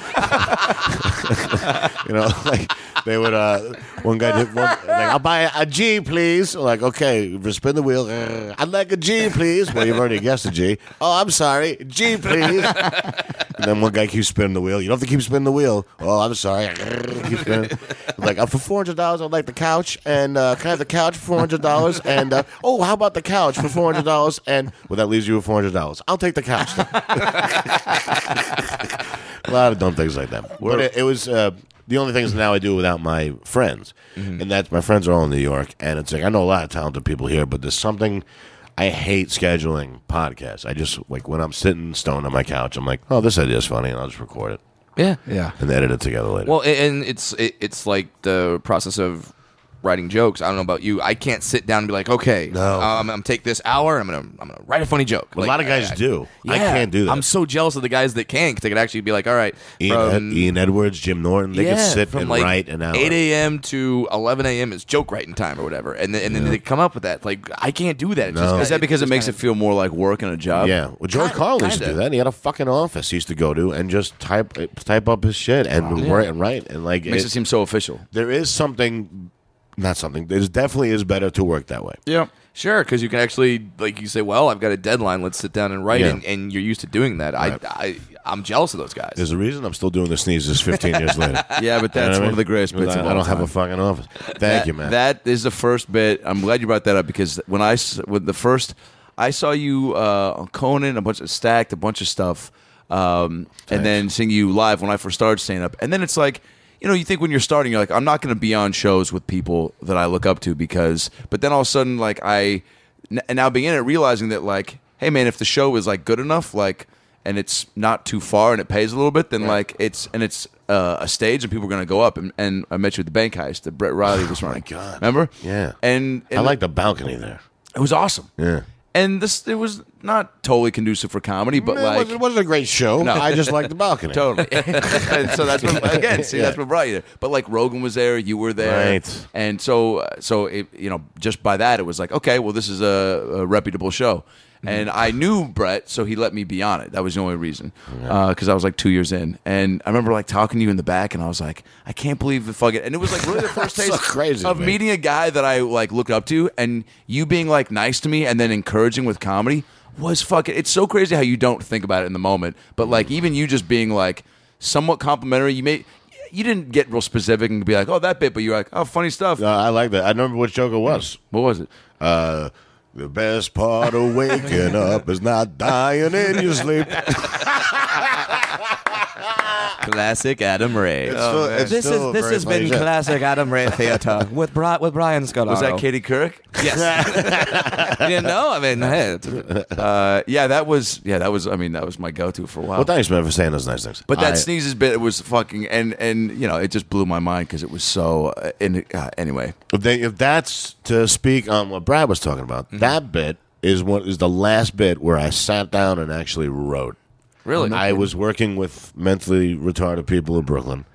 Like they would. One guy did one. Like, I'll buy a G, please. Like, okay, spin the wheel. I'd like a G, please. Well, you've already guessed a G. Oh, I'm sorry, G, please. And then one guy keeps spinning the wheel. You don't have to keep spinning the wheel. Oh, I'm sorry. Keep spinning. Like, for $400, I'd like the couch. And can I have the couch for $400? And how about the couch for $400? And that leaves you with $400. I'll take the couch. A lot of dumb things like that. But it was the only things now I do without my friends. And that's my friends are all in New York. And it's like, I know a lot of talented people here, but there's something, I hate scheduling podcasts. I just, like, when I'm sitting stoned on my couch, I'm like, oh, this idea is funny, and I'll just record it Yeah. and edit it together later. Well, and it's like the process of writing jokes. I don't know about you. I can't sit down and be like, okay, No. I'm gonna take this hour. I'm gonna write a funny joke. a Like, lot of guys do. Yeah, I can't do that. I'm so jealous of the guys that can, because they can actually be like, all right, Ian Edwards, Jim Norton, they can sit from and like write an hour. 8 a.m. to 11 a.m. is joke writing time or whatever, and then they come up with that. Like, I can't do that. It's No. Is that because it just makes it feel more like work and a job? Yeah, well, George Carlin used to do kinda. that. He had a fucking office he used to go to and just type up his shit and write and like Makes it seem so official. there is something, not something. There definitely is better to work that way. Yeah. Sure, because you can actually, like, you say, well, I've got a deadline. Let's sit down and write, Yeah. and you're used to doing that. Right. I'm jealous of those guys. There's a reason I'm still doing the sneezes 15 years later. Yeah, but You know that's what I one mean? of the greatest bits of all I don't have time. a fucking office. Thank you, man. That is the first bit. I'm glad you brought that up, because when I saw you on Conan, a bunch of stuff, and then seeing you live when I first started stand up, and then it's like, you think when you're starting, you're like, I'm not going to be on shows with people that I look up to, but then all of a sudden, like, and now being in it, realizing that, like, hey man, if the show is like good enough, like, and it's not too far and it pays a little bit, then like it's a stage and people are going to go up. And I met you at the bank heist that Brett Riley was running. Oh God. Remember? Yeah. And I like the balcony there. it was awesome. Yeah. And it was not totally conducive for comedy, but like it wasn't a great show. No. I just liked the balcony. totally. And so that's what, again. See, Yeah. that's what brought you there. But like Rogan was there, you were there, Right. And so it, just by that, it was like, okay, well, this is a reputable show. And I knew Brett, so he let me be on it. That was the only reason, because I was like 2 years in, and I remember like talking to you in the back, and I was like, I can't believe the fucking. And it was like really the first So taste crazy, of man. meeting a guy that I like looked up to, and you being like nice to me, and then encouraging with comedy was fucking. It's so crazy how you don't think about it in the moment, but like even you just being like somewhat complimentary, you didn't get real specific and be like, oh, that bit, but you're like, oh, funny stuff. I like that. I remember which joke it was. What was it? The best part of waking up is not dying in your sleep. Classic Adam Ray. This has been classic Adam Ray theater with Brian Scalaro. Was that Katie Couric? Yes. You didn't know? I mean, hey, That was. I mean, that was my go-to for a while. Well, thanks, man, for saying those nice things. But that sneezes bit, it was fucking, and it just blew my mind because it was so. Anyway, If that's to speak on what Brad was talking about, that bit is the last bit where I sat down and actually wrote. Really? I was working with mentally retarded people in Brooklyn,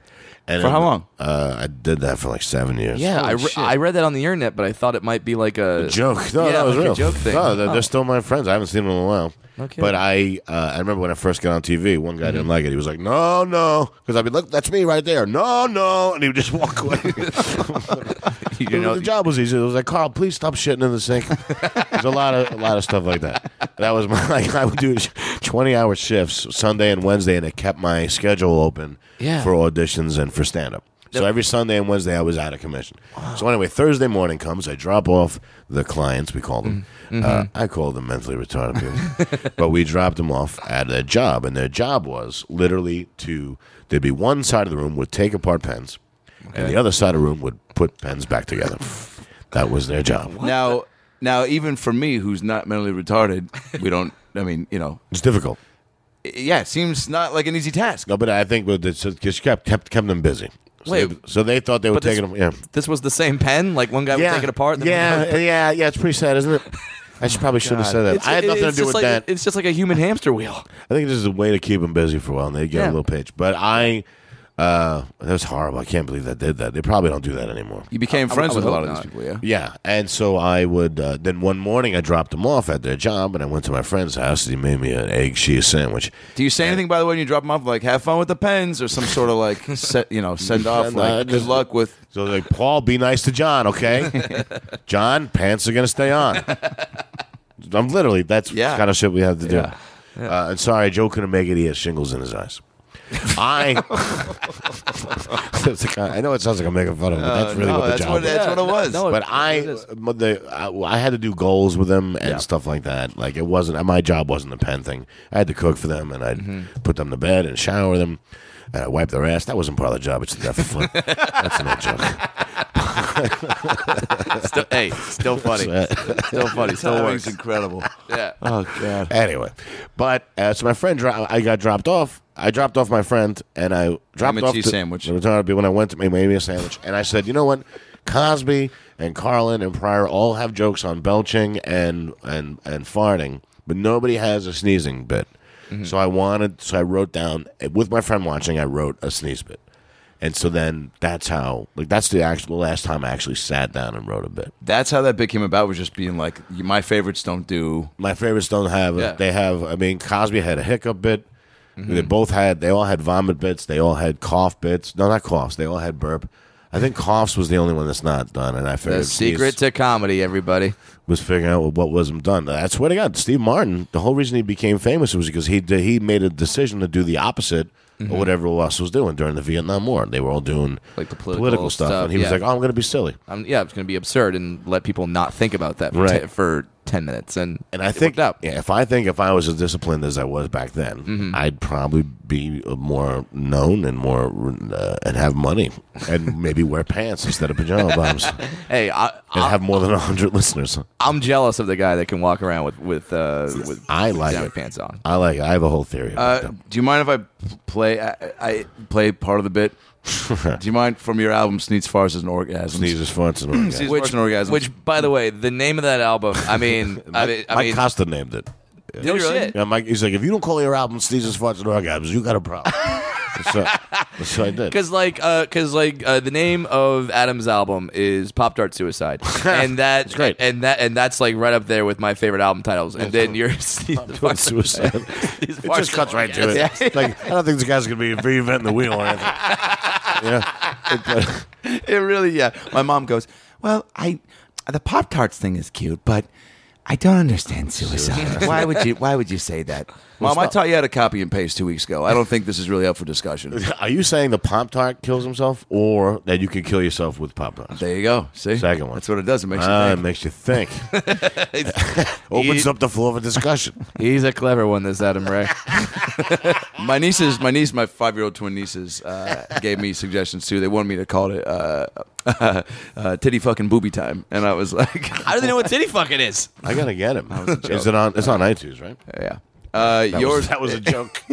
And For how long? I did that for like 7 years. Yeah, Holy shit. I read that on the internet, but I thought it might be like a Joke. No, Yeah, that was like a real. joke thing. No, they're still my friends. I haven't seen them in a while. Okay. But I remember when I first got on TV, one guy didn't like it. He was like, no. Because I'd be, look, that's me right there. No. And he would just walk away. The job was easy. It was like, Carl, please stop shitting in the sink. There's a lot of stuff like that. That was I would do 20-hour shifts Sunday and Wednesday, and it kept my schedule open for auditions and for stand-up. So every Sunday and Wednesday, I was out of commission. So anyway, Thursday morning comes. I drop off the clients, we call them. I call them mentally retarded people. But we dropped them off at their job. And their job was literally there'd be one side of the room would take apart pens. And the other side of the room would put pens back together. That was their job. Now, even for me, who's not mentally retarded, we don't. I mean, It's difficult. yeah, it seems not like an easy task. No, but I think it just kept them busy. So they thought they were But this- taking them. Yeah. This was the same pen. Like one guy would take it apart. And then Yeah. It's pretty sad, isn't it? I probably should have said that. I had nothing to do with that. It's just like a human hamster wheel. I think it's just a way to keep them busy for a while, and they get a little pitch. But that was horrible. I can't believe that did that. They probably don't do that anymore. You became friends with a would lot of hope these not. people, yeah. Yeah, and so I would. Then one morning, I dropped them off at their job, and I went to my friend's house. And he made me an egg cheese sandwich. Do you say anything, by the way, when you drop them off, like "Have fun with the pens" or some sort of like send off, like "Good luck with"? So like, Paul, be nice to John, okay? John, pants are gonna stay on. I'm literally. That's the kind of shit we have to do. Yeah. And sorry, Joe couldn't make it. He has shingles in his eyes. I know it sounds like I'm making fun of him, but that's really what the job was. That's what it was. No, But I had to do goals with them and stuff like that. Like it wasn't my job wasn't the pen thing. I had to cook for them and I'd put them to bed and shower them and I'd wipe their ass. That wasn't part of the job. It's the death of fun. That's an old joke. Still funny. Still funny. Still Timing's works. incredible. Yeah. Oh god. Anyway, but so my friend, I got dropped off. I dropped off my friend, and I dropped Ham and off cheese the sandwich. the retarded people when I went to make me a sandwich, and I said, you know what, Cosby and Carlin and Pryor all have jokes on belching and farting, but nobody has a sneezing bit. So I wrote down with my friend watching. I wrote a sneeze bit. And so then that's how, that's the last time I actually sat down and wrote a bit. That's how that bit came about. Was just being like, my favorites don't do. My favorites don't have, Yeah. they have, Cosby had a hiccup bit. They all had vomit bits. They all had cough bits. No, not coughs. They all had burp. I think coughs was the only one that's not done. And I figured The secret to comedy, everybody. was figuring out what wasn't done. I swear to God, Steve Martin, the whole reason he became famous was because he made a decision to do the opposite of what everyone else was doing during the Vietnam War. They were all doing Like the political stuff. stuff, And he was yeah. like, oh, I'm going to be silly. It's going to be absurd and let people not think about that for, Right. for 10 minutes. And And I it think, worked out. if I was as disciplined as I was back then, I'd probably be more known and more and have money and maybe wear pants instead of pajama bottoms and Hey, have more than 100 listeners. I'm jealous of the guy that can walk around with I like pajama it. pants on. I like it. I have a whole theory about them. Do you mind if I play? I play part of the bit. Do you mind from your album Sneeze, Farts, and Orgasms? Sneezes, farts, and orgasms. Sneeze, farts, and orgasms. Which, by the way, the name of that album, I mean, Mike Costa named it. no shit. Yeah, Mike, he's like, if you don't call your album Sneezes, Farts, and Orgasms, you got a problem. so I did. Because the name of Adam's album is Pop Tart Suicide, and that's great. and that's like right up there with my favorite album titles. And then you're Doing suicide. It just cuts right to it. Yeah. It's like, I don't think this guy's going to be reinventing the wheel or anything. It really, yeah. My mom goes, well, the Pop Tarts thing is cute, but I don't understand suicide. Why would you say that? Mom, I taught you how to copy and paste 2 weeks ago. I don't think this is really up for discussion. Are you saying the Pop-Tart kills himself or that you can kill yourself with Pop-Tarts? There you go. See? Second one. That's what it does. It makes you It think. makes you think. Opens up the floor for discussion. He's a clever one, this Adam Ray. My 5-year-old twin nieces, gave me suggestions too. They wanted me to call it titty fucking booby time, and I was like, How do they know what titty fucking is? I got to get him. Is it on? It's on iTunes, right? yeah. That was a joke.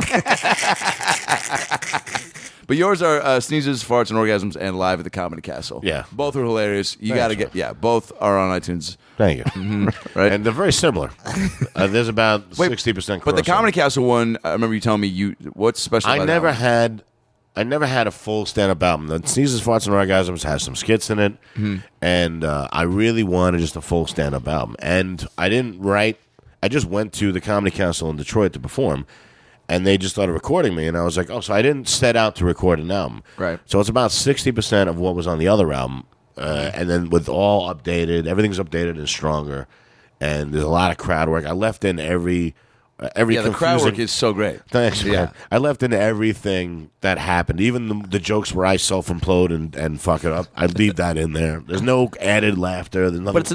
But yours are Sneezes, Farts, and Orgasms, and Live at the Comedy Castle. Yeah. Both are hilarious. You got to Thanks, get, both are on iTunes. Thank you. Right. And they're very similar. There's about 60% But the crossover. Comedy Castle one, I remember you telling me what's special I about never that one? had I never had a full stand-up album. The Sneezes, Farts, and Orgasms has some skits in it, and I really wanted just a full stand-up album. And I didn't write. I just went to the Comedy Council in Detroit to perform, and they just started recording me, and I was like, oh, so I didn't set out to record an album. Right. So it's about 60% of what was on the other album, and then with all updated, everything's updated and stronger, and there's a lot of crowd work. I left in every the crowd work is so great. Thanks, man. Yeah. I left in everything that happened, even the jokes where I self-implode and fuck it up. I leave that in there. There's no added laughter. There's nothing. But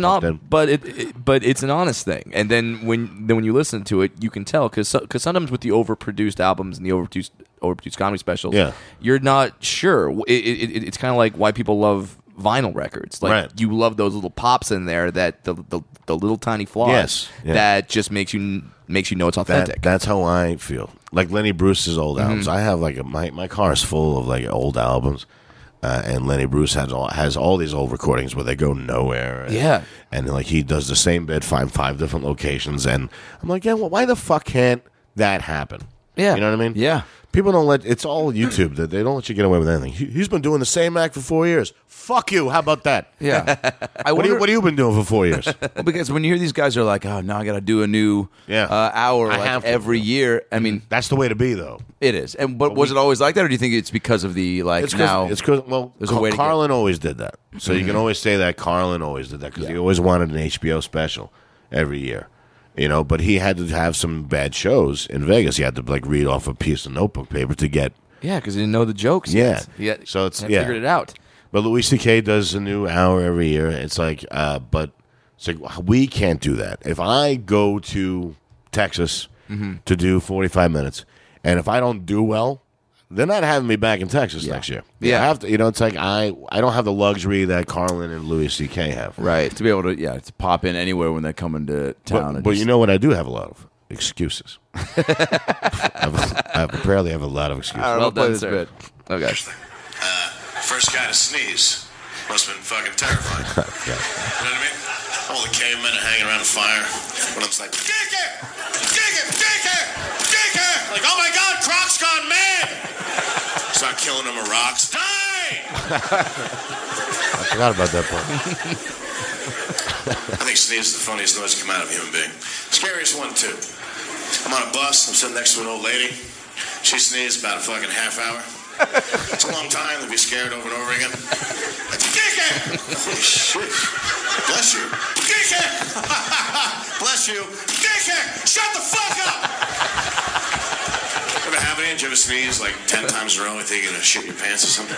it's an honest thing. And then when you listen to it, you can tell because sometimes with the overproduced albums and the overproduced comedy specials, you're not sure. It's kind of like why people love vinyl records. Like you love those little pops in there, that the little tiny flaws that just makes you know it's authentic. That's how I feel. Like Lenny Bruce's old albums. I have like my car is full of like old albums, and Lenny Bruce has all these old recordings where they go nowhere. And like he does the same bit five different locations, and I'm like, well, why the fuck can't that happen? Yeah, you know what I mean? Yeah. People don't let. It's all YouTube. They don't let you get away with anything. He's been doing the same act for 4 years. Fuck you. How about that? Yeah. What have you been doing for 4 years? Well, because when you hear these guys are like, oh, now I got to do a new hour like every year. I mean, that's the way to be, though. It is. But was it always like that, or do you think it's because of the now? It's because Carlin always did that. So you can always say that Carlin always did that because he always wanted an HBO special every year. You know, but he had to have some bad shows in Vegas. He had to like read off a piece of notebook paper to get. Yeah, because he didn't know the jokes. So it's figured it out. But Louis C.K. does a new hour every year. It's like, but it's like we can't do that. If I go to Texas to do 45 minutes, and if I don't do well, they're not having me back in Texas next year. Yeah, I have to. You know, it's like I don't have the luxury that Carlin and Louis C.K. have. Right, to be able to to pop in anywhere when they're coming to town. But you know what? I do have a lot of excuses. I apparently have a lot of excuses. Well done, sir. Okay. First guy to sneeze must have been fucking terrifying. You know what I mean? All the cavemen are hanging around a fire. One of them's like, dig it! Dig it! Dig it! Dig it! Like, oh my God, Croc's gone mad! Start killing them with rocks. Die! I forgot about that part. I think sneeze is the funniest noise that can come out of a human being. Scariest one, too. I'm on a bus. I'm sitting next to an old lady. She sneezed about a fucking half hour. It's a long time to be scared over and over again. Dickhead! Holy shit. Bless you. Dickhead! Bless you. Dickhead! Shut the fuck up! Ever have any? Did you ever sneeze like 10 times in a row and think you're gonna shit your pants or something?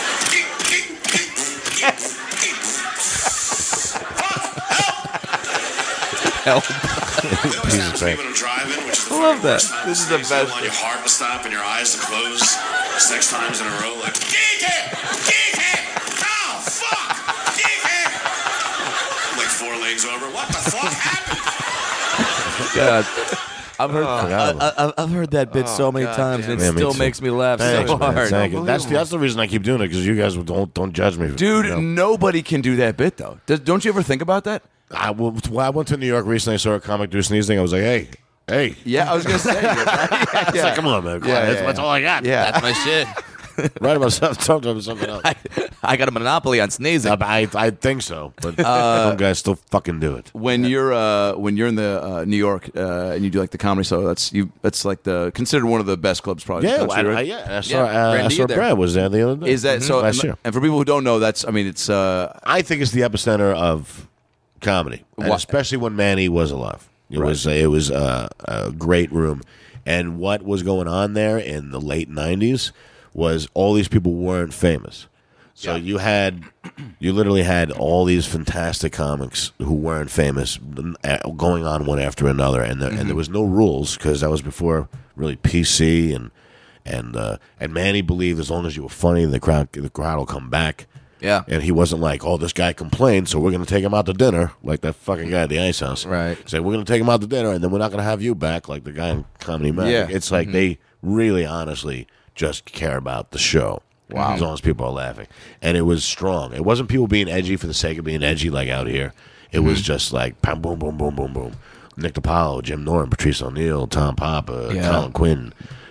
Help. When I'm driving, which is the I love that. This is the best. You want your heart to stop and your eyes to close 6 times in a row, like geek it, oh fuck, geek it. Like 4 legs over. What the fuck happened? God. I've heard that bit so many times, and it still makes me laugh so hard. Thank you. That's the reason I keep doing it, because you guys don't judge me. Dude, nobody can do that bit, though. Don't you ever think about that? I went to New York recently. I saw a comic do sneezing. I was like, hey. Yeah, I was going to say. I was like, come on, man. That's all I got. Yeah. That's my shit. Write about something. Talk about something else. I got a monopoly on sneezing. I think so, but some guys still fucking do it. When you're in the New York and you do like the comedy show, that's like considered one of the best clubs probably. Yeah, in the country, right? I saw Brad was there the other day. Is that so? Last year. And for people who don't know, it's. I think it's the epicenter of comedy, and especially when Manny was alive. It was a great room, and what was going on there in the late '90s was all these people weren't famous. So you literally had all these fantastic comics who weren't famous going on one after another, and there was no rules, because that was before really PC, and Manny believed as long as you were funny, the crowd will come back. Yeah. And he wasn't like, oh, this guy complained, so we're going to take him out to dinner, like that fucking guy at the Ice House. Right. Say, we're going to take him out to dinner, and then we're not going to have you back, like the guy in Comedy Magic. Yeah. It's like they really, honestly just care about the show. Wow. As long as people are laughing. And it was strong. It wasn't people being edgy for the sake of being edgy like out here. It was just like, boom, boom, boom, boom, boom. Nick DiPaolo, Jim Norton, Patrice O'Neill, Tom Papa, Colin Quinn,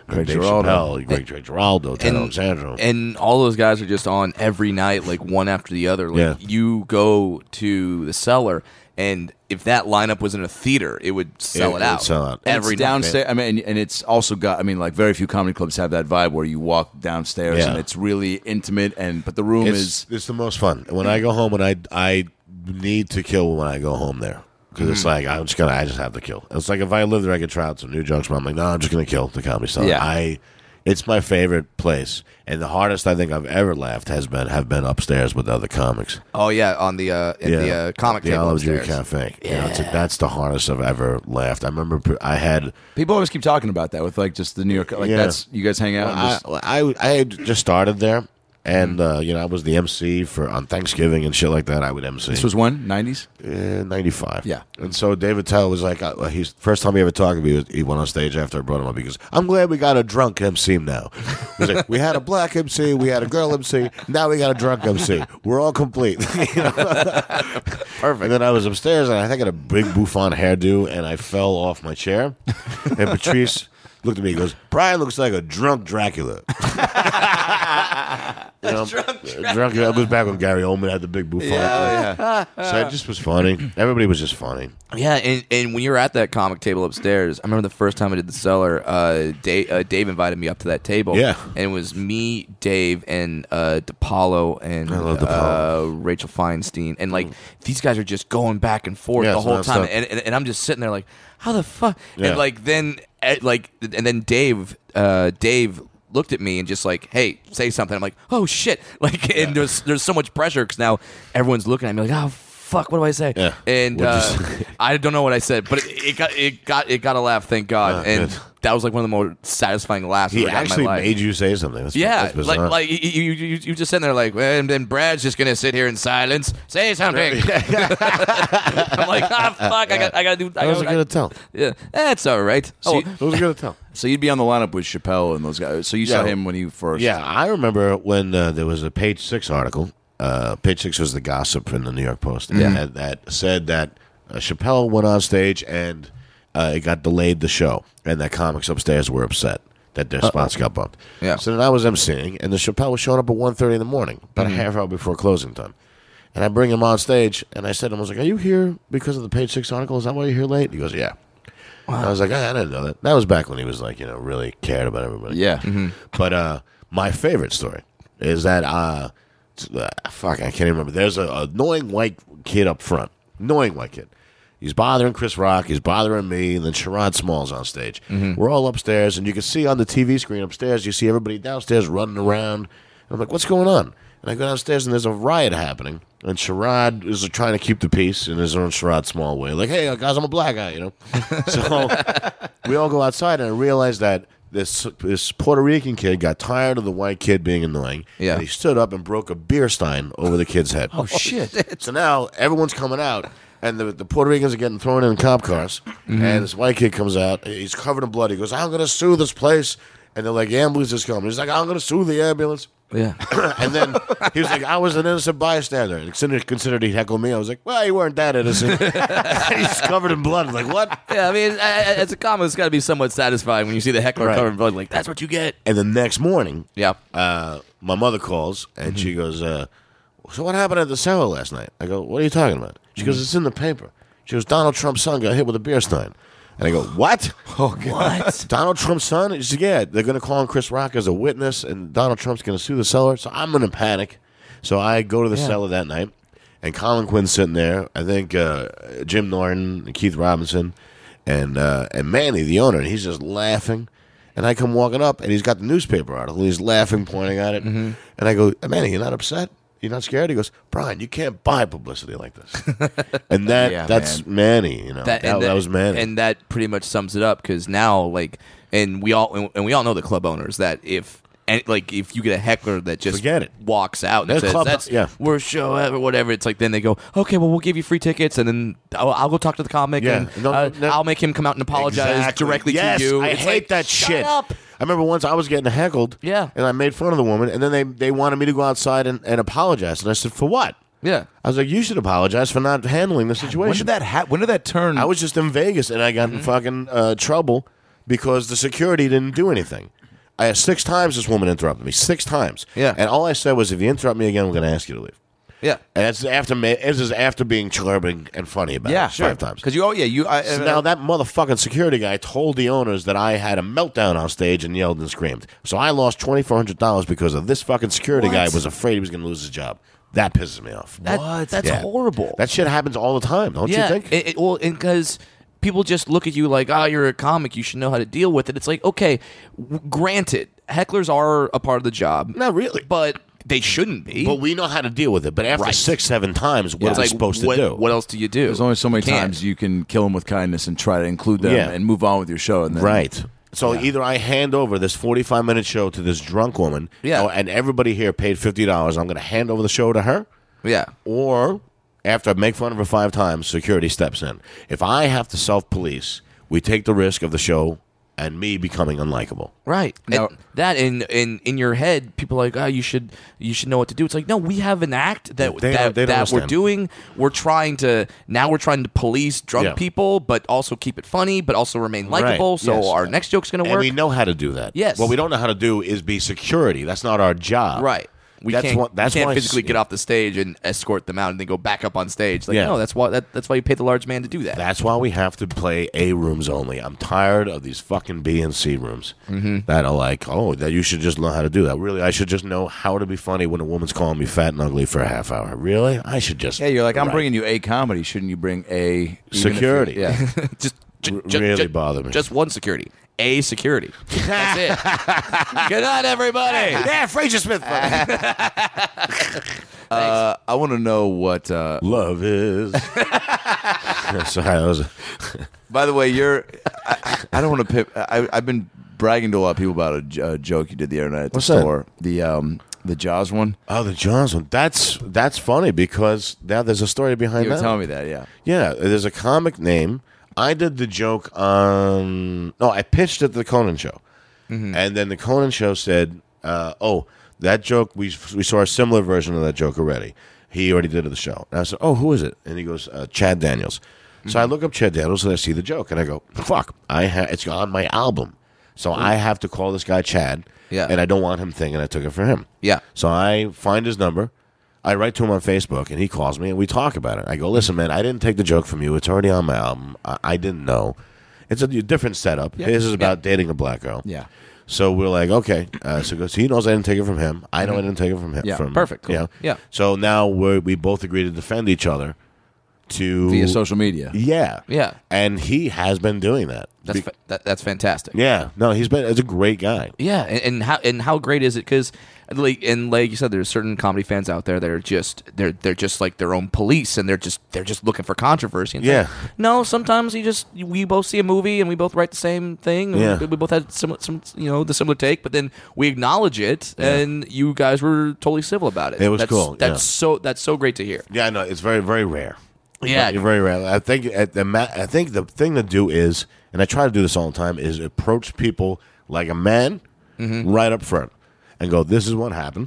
Greg Dave Giraldo, Chappelle. Greg Giraldo, Ted Alexandro. And all those guys are just on every night, like one after the other. Like Yeah. you go to the Cellar, and if that lineup was in a theater, it would sell It it would out sell out. every It's night. downstairs. I mean, and it's also got. I mean, like very few comedy clubs have that vibe where you walk downstairs Yeah. and it's really intimate. But the room is. It's the most fun. When I go home, and I need to kill when I go home there. Because it's like, I just have to kill. It's like if I lived there, I could try out some new jokes, but I'm like, no, I'm just going to kill the Comedy Cellar. Yeah. It's my favorite place. And the hardest I think I've ever laughed have been upstairs with other comics. Oh yeah, on the the comic the table Olive Tree upstairs. Cafe. You know, that's the hardest I've ever laughed. I remember I had... People always keep talking about that with like just the New York. Like Yeah. that's you guys hang out. and just, I had just started there. And, I was the MC on Thanksgiving and shit like that. I would MC. this was when 90s. 95. Yeah. And so David Tell was like, he's first time he ever talked to me, he went on stage after I brought him up. He goes, I'm glad we got a drunk MC now. He was like, we had a black MC, we had a girl MC, now we got a drunk MC. We're all complete. Perfect. And then I was upstairs, and I think I had a big bouffant hairdo, and I fell off my chair. And Patrice looked at me and goes, Brian looks like a drunk Dracula. Drunk. That was back when Gary Oldman had the big bouffant. So it just was funny. Everybody was just funny. Yeah, and when you're at that comic table upstairs, I remember the first time I did the Cellar. Dave invited me up to that table. Yeah. and it was me, Dave, and DePaulo and I love DePaulo. Rachel Feinstein, and like these guys are just going back and forth Yeah, the it's whole time, nonstop. and I'm just sitting there like, how the fuck? Yeah. And like then and then Dave looked at me and just like, hey, say something. I'm like, oh shit, like, and there's so much pressure because now everyone's looking at me like, oh fuck, what do I say? Yeah. And I don't know what I said, but it got a laugh, thank God, and good. that was like one of the more satisfying laughs He I've ever got in actually my life. made you say something. That's bizarre. like you just sitting there like, well, and then Brad's just gonna sit here in silence, say something. I'm like, fuck, I gotta do. That was a good attempt. Yeah, that's all right. Oh, That was a good attempt. So you'd be on the lineup with Chappelle and those guys. So you saw Yeah. him when he first. Yeah, I remember when there was a Page 6 article. Page 6 was the gossip in the New York Post. That said that Chappelle went on stage and it got delayed the show, and that comics upstairs were upset that their spots got bumped. Yeah. So then I was emceeing, and the Chappelle was showing up at 1:30 in the morning, about a half hour before closing time. And I bring him on stage, and I said to him, I was like, are you here because of the Page 6 article? Is that why you're here late? He goes, yeah. And I was like, I didn't know that. That was back when he was like, really cared about everybody. Yeah. But my favorite story is that fuck, I can't even remember. There's a annoying white kid up front. Annoying white kid. He's bothering Chris Rock. He's bothering me. And then Sherrod Small's on stage. We're all upstairs, and you can see on the TV screen upstairs, you see everybody downstairs running around. And I'm like, what's going on? And I go downstairs, and there's a riot happening. And Sherrod is trying to keep the peace in his own Sherrod Small way. Like, hey, guys, I'm a black guy, So we all go outside, and I realize that this Puerto Rican kid got tired of the white kid being annoying. Yeah. And he stood up and broke a beer stein over the kid's head. Oh shit. So now everyone's coming out, and the Puerto Ricans are getting thrown in cop cars. And this white kid comes out. He's covered in blood. He goes, I'm going to sue this place. And they're like, ambulance is coming. He's like, I'm going to sue the ambulance. yeah. And then he was like, I was an innocent bystander. And considered he'd heckle me. I was like, well, you weren't that innocent. He's covered in blood. I'm like, what? Yeah, I mean, as a comic, it's got to be somewhat satisfying when you see the heckler Right. covered in blood. Like, that's what you get. And the next morning, Yeah. my mother calls, and she goes, so what happened at the Cellar last night? I go, what are you talking about? She goes, it's in the paper. She goes, Donald Trump's son got hit with a beer stein. And I go, what? Oh god. What? Donald Trump's son? She said, yeah, they're going to call on Chris Rock as a witness, and Donald Trump's going to sue the Cellar. So I'm in a panic. So I go to the Cellar that night, and Colin Quinn's sitting there. I think Jim Norton and Keith Robinson and Manny, the owner, and he's just laughing. And I come walking up, and he's got the newspaper article. And he's laughing, pointing at it. And I go, Manny, you're not upset? You're not scared? He goes, Brian, you can't buy publicity like this. And that's Manny, That was Manny. And that pretty much sums it up because now, like, and we all know the club owners that if you get a heckler that just Forget it. walks out and There's says club- that's yeah. we're show or whatever, it's like then they go, okay, well we'll give you free tickets and then I'll go talk to the comic Yeah. and No, I'll make him come out and apologize Exactly. directly Yes, to you. I It's hate like, that shut shit. up. I remember once I was getting heckled, Yeah. and I made fun of the woman, and then they wanted me to go outside and apologize, and I said, for what? Yeah. I was like, you should apologize for not handling the situation. When did that turn? I was just in Vegas, and I got in fucking trouble because the security didn't do anything. 6 times this woman interrupted me. 6 times. Yeah. And all I said was, if you interrupt me again, I'm going to ask you to leave. Yeah. And this is after being charming and funny about it 5 times. Because So now that motherfucking security guy told the owners that I had a meltdown on stage and yelled and screamed. So I lost $2,400 because of this fucking security guy was afraid he was going to lose his job. That pisses me off. That's Yeah. horrible. That shit happens all the time, don't you think? Well, because people just look at you like, oh, you're a comic. You should know how to deal with it. It's like, okay, granted, hecklers are a part of the job. Not really. But they shouldn't be. But we know how to deal with it. But after Right. 6, 7 times, what It's are we like, supposed to what, do? What else do you do? There's only so many Can't. times you can kill them with kindness and try to include them Yeah. and move on with your show. And then, Right. So either I hand over this 45-minute show to this drunk woman, Yeah. and everybody here paid $50, I'm going to hand over the show to her, Yeah. or after I make fun of her 5 times, security steps in. If I have to self-police, we take the risk of the show and me becoming unlikable. Right. Now- And that in your head, people are like, oh, you should know what to do. It's like, no, we have an act that They don't that we're understand. doing. We're trying to police drunk Yeah. people, but also keep it funny, but also remain likable. Right. So Yes. our next joke's going to And work. we know how to do that. Yes. What we don't know how to do is be security. That's not our job. Right. We That's can't, what- that's we can't why- physically get off the stage and escort them out and then go back up on stage. Like, Yeah. no, that's why you pay the large man to do that. That's why we have to play A rooms only. I'm tired of these fucking B and C rooms that are like, oh, that you should just know how to do that. Really, I should just know how to be funny when a woman's calling me fat and ugly for a half hour. Really? I should just. Yeah, you're like, I'm Right. bringing you a comedy. Shouldn't you bring a even if Security. you- Yeah. just really bother me. Just one security. A security. That's it. Good night, everybody. Yeah, Fraser Smith. I want to know what. Love is. Sorry, that was. By the way, I don't want to pip. I've been bragging to a lot of people about a joke you did the other night at the What's that? store. The Jaws one. Oh, the Johns one. That's funny because now there's a story behind You were that. telling me that, yeah. Yeah, there's a comic name. I did the joke on. No, I pitched at the Conan show, and then the Conan show said, "Oh, that joke we saw a similar version of that joke already. He already did it at the show." And I said, "Oh, who is it?" And he goes, "Chad Daniels." So I look up Chad Daniels and I see the joke, and I go, "Fuck! It's on my album, so I have to call this guy Chad." Yeah. And I don't want him thinking I took it for him. Yeah. So I find his number. I write to him on Facebook, and he calls me, and we talk about it. I go, listen, man, I didn't take the joke from you. It's already on my album. I didn't know. It's a different setup. His is about dating a black girl. Yeah. So we're like, okay. So he knows I didn't take it from him. I know I didn't take it from him. Yeah, perfect. Cool. You know? Yeah. So now we both agree to defend each other Via social media. Yeah. Yeah. And he has been doing that. That's fantastic. Yeah. No, he's a great guy. Yeah, and how great is it? Because like you said, there's certain comedy fans out there that are just they're just like their own police, and they're just looking for controversy. And Yeah. no, sometimes we both see a movie and we both write the same thing. Yeah. We both had the similar take, but then we acknowledge it, and you guys were totally civil about it. It was that's, cool, That's so great to hear. Yeah, I know. It's very, very rare. Yeah. Very rare. I think the thing to do is, and I try to do this all the time, is approach people like a man right up front and go, this is what happened.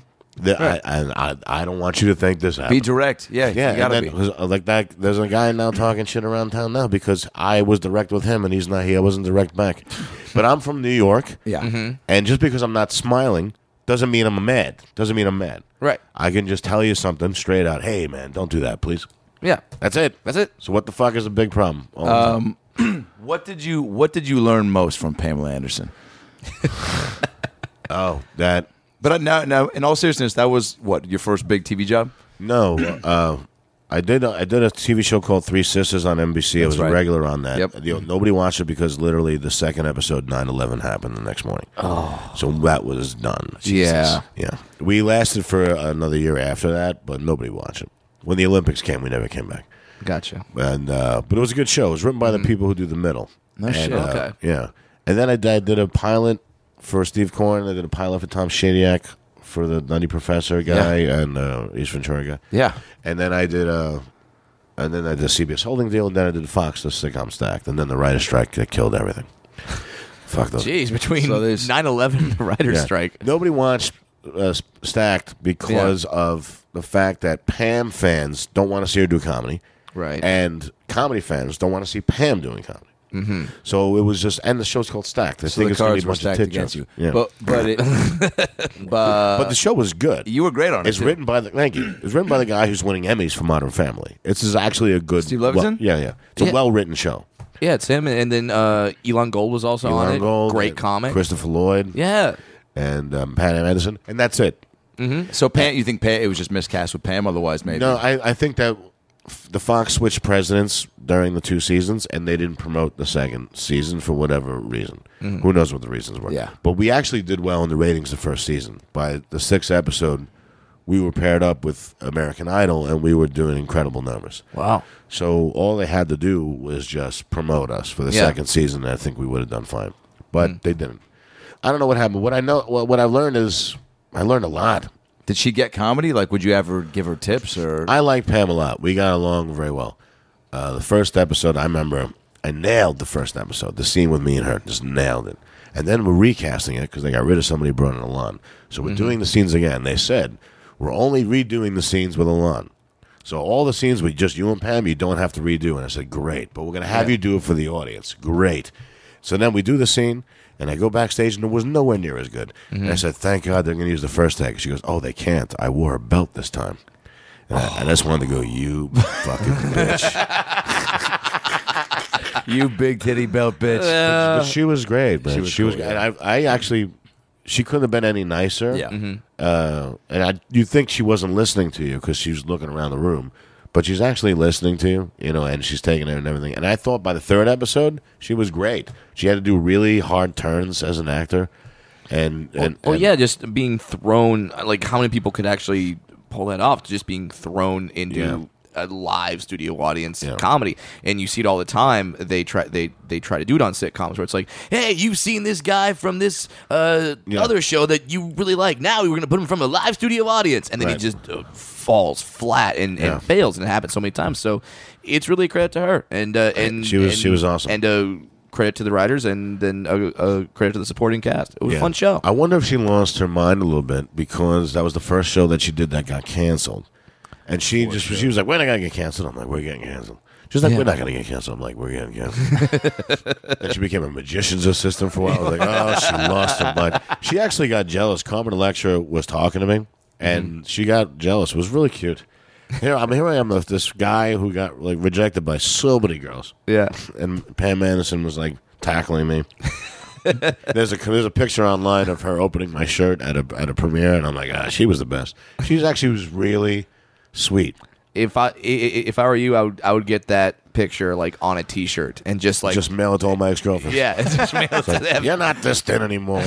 I don't want you to think this happened. Be direct. Yeah, Yeah, you gotta and then, like that. There's a guy now talking shit around town now because I was direct with him and he's not. He wasn't direct back. But I'm from New York. Yeah. And just because I'm not smiling doesn't mean I'm mad. Doesn't mean I'm mad. Right. I can just tell you something straight out. Hey, man, don't do that, please. Yeah, That's it. that's it. So what the fuck is a big problem? All the time. What did you learn most from Pamela Anderson? Oh, that But now, in all seriousness, that was what your first big TV job. no. I did a TV show called Three Sisters on NBC. I was right. a regular on that. Yep. Nobody watched it because literally the second episode, 9/11 happened the next morning. Oh, so that was done. Yeah. Yeah. We lasted for another year after that, but nobody watched it. When the Olympics came, we never came back. Gotcha. And but it was a good show. It was written by the people who do the middle. No shit. Okay. Yeah. And then I did a pilot for Steve Korn. I did a pilot for Tom Shadyac for the Nutty Professor guy and East Ventura guy. Yeah. And then I did a CBS Holding deal. And then I did Fox, the sitcom Stacked. And then the writer's strike that killed everything. Fuck those. Jeez, between So there's- 9/11 and the writer's Yeah. strike. Nobody watched Stacked because of the fact that Pam fans don't want to see her do comedy. Right. And comedy fans don't want to see Pam doing comedy. Mm-hmm. So it was just, and the show's called Stacked. I So think the it's gonna be cards a were bunch of stacked tit against jokes. you. Yeah. But the show was good. you were great on it. It's too. written by the thank you. It's written by the guy who's winning Emmys for Modern Family. It's actually a good Steve Levinson? yeah. It's a well-written show. Yeah, it's him, and then Elon Gold was also on Elon it. Gold, Great and comic. Christopher Lloyd, Yeah. and Pam Anderson, and that's it. So Pam, you think Pam, it was just miscast with Pam? Otherwise, maybe. No, I think that the Fox switched presidents during the 2 seasons, and they didn't promote the second season for whatever reason. Who knows what the reasons were? Yeah. But we actually did well in the ratings the first season. By the 6th episode, we were paired up with American Idol, and we were doing incredible numbers. Wow. So all they had to do was just promote us for the Yeah. second season, and I think we would have done fine. But they didn't. I don't know what happened. What I know, what I've learned is, I learned a lot. Did she get comedy? Like, would you ever give her tips or? I like Pam a lot. We got along very well. The first episode, I remember, I nailed the first episode. The scene with me and her, just nailed it. And then we're recasting it because they got rid of somebody who brought in Alon. So we're doing the scenes again. They said, we're only redoing the scenes with Alon. So all the scenes with just you and Pam, you don't have to redo. And I said, great. But we're going to have you do it for the audience. Great. So then we do the scene, and I go backstage, and it was nowhere near as good. And I said, thank God they're going to use the first take. She goes, oh, they can't. I wore a belt this time. And I just wanted to go, you fucking bitch. You big titty belt bitch. But she was great, man. She was cool, and I actually, she couldn't have been any nicer. Yeah. And you'd think she wasn't listening to you because she was looking around the room, but she's actually listening to you, and she's taking it and everything. And I thought by the 3rd episode, she was great. She had to do really hard turns as an actor. And yeah, just being thrown. Like, how many people could actually pull that off? Just being thrown into a live studio audience comedy, and you see it all the time. They try to do it on sitcoms where it's like, hey, you've seen this guy from this other show that you really like. Now we're going to put him from a live studio audience, and then he just falls flat and fails, and it happens so many times. So it's really a credit to her, and she was awesome. And credit to the writers, and then a credit to the supporting cast. It was a fun show. I wonder if she lost her mind a little bit because that was the first show that she did that got canceled. And she was like, we're not going to get canceled. I'm like, we're getting canceled. She's like, we're not going to get canceled. I'm like, we're getting canceled. Then she became a magician's assistant for a while. I was like, oh, she lost her mind. She actually got jealous. Carmen Electra was talking to me, and she got jealous. It was really cute. Here I am with this guy who got rejected by so many girls. Yeah. And Pam Anderson was tackling me. There's a picture online of her opening my shirt at a premiere, and I'm like, she was the best. She was really sweet. If I were you, I would get that picture on a T-shirt and just mail it to all my ex-girlfriends. yeah, just mail it to them. You're not this thin anymore.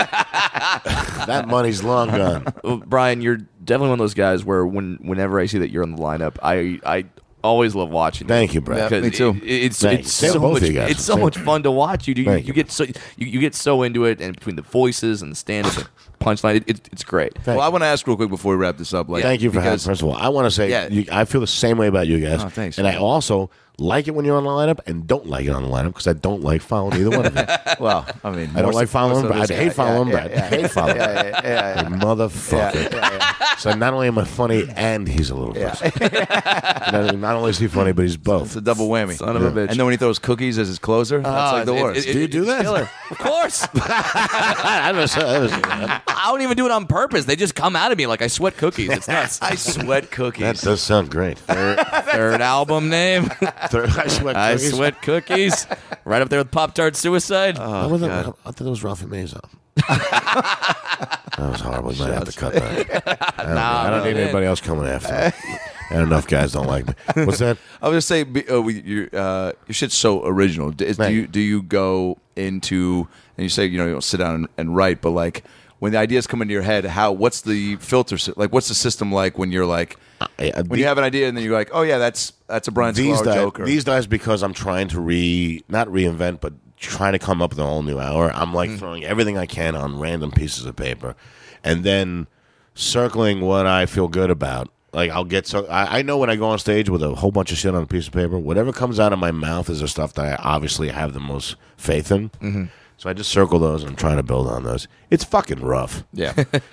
That money's long gone. Well, Brian, you're definitely one of those guys where whenever I see that you're on the lineup, I always love watching. Thank you, Brad. Because me too. It's Thank you. Same so with both much. of you guys. It's so Same. much fun to watch. You Thank you. get so you get so into it, and between the voices and the stand-up and punchline, it's great. Well, I want to ask real quick before we wrap this up. Thank you for having. because- First of all, I want to say I feel the same way about you guys. Oh, thanks. And I also like it when you're on the lineup, and don't like it on the lineup because I don't like following either one of you. Well, I mean, I don't like following Brad. Brad. I hate following Brad. I hate following Brad. You motherfucker. So not only am I funny, and he's a little pussy. Not only is he funny, but he's both. It's a double whammy. Son of a bitch. And then when he throws cookies as his closer, that's the worst. Do you do that? Killer. Of course. I I don't even do it on purpose. They just come out of me like I sweat cookies. It's nuts. I sweat cookies. That does sound great. Third album name. I sweat I cookies. sweat cookies. Right up there with Pop-Tart Suicide. I thought it was Ralphie Mays. That was horrible. You might have to cut that. I don't need anybody else coming after me. And enough guys don't like me. What's that? I was gonna say your shit's so original. Do you go into and you say you don't sit down and write, but when the ideas come into your head, what's the filter? What's the system like when you're when you have an idea and then you're like, oh yeah, that's a Brian Scalaro joke. These days, because I'm trying to not reinvent, but trying to come up with a whole new hour, I'm throwing everything I can on random pieces of paper, and then circling what I feel good about. I know when I go on stage with a whole bunch of shit on a piece of paper, whatever comes out of my mouth is the stuff that I obviously have the most faith in. So I just circle those and I'm trying to build on those. It's fucking rough. Yeah.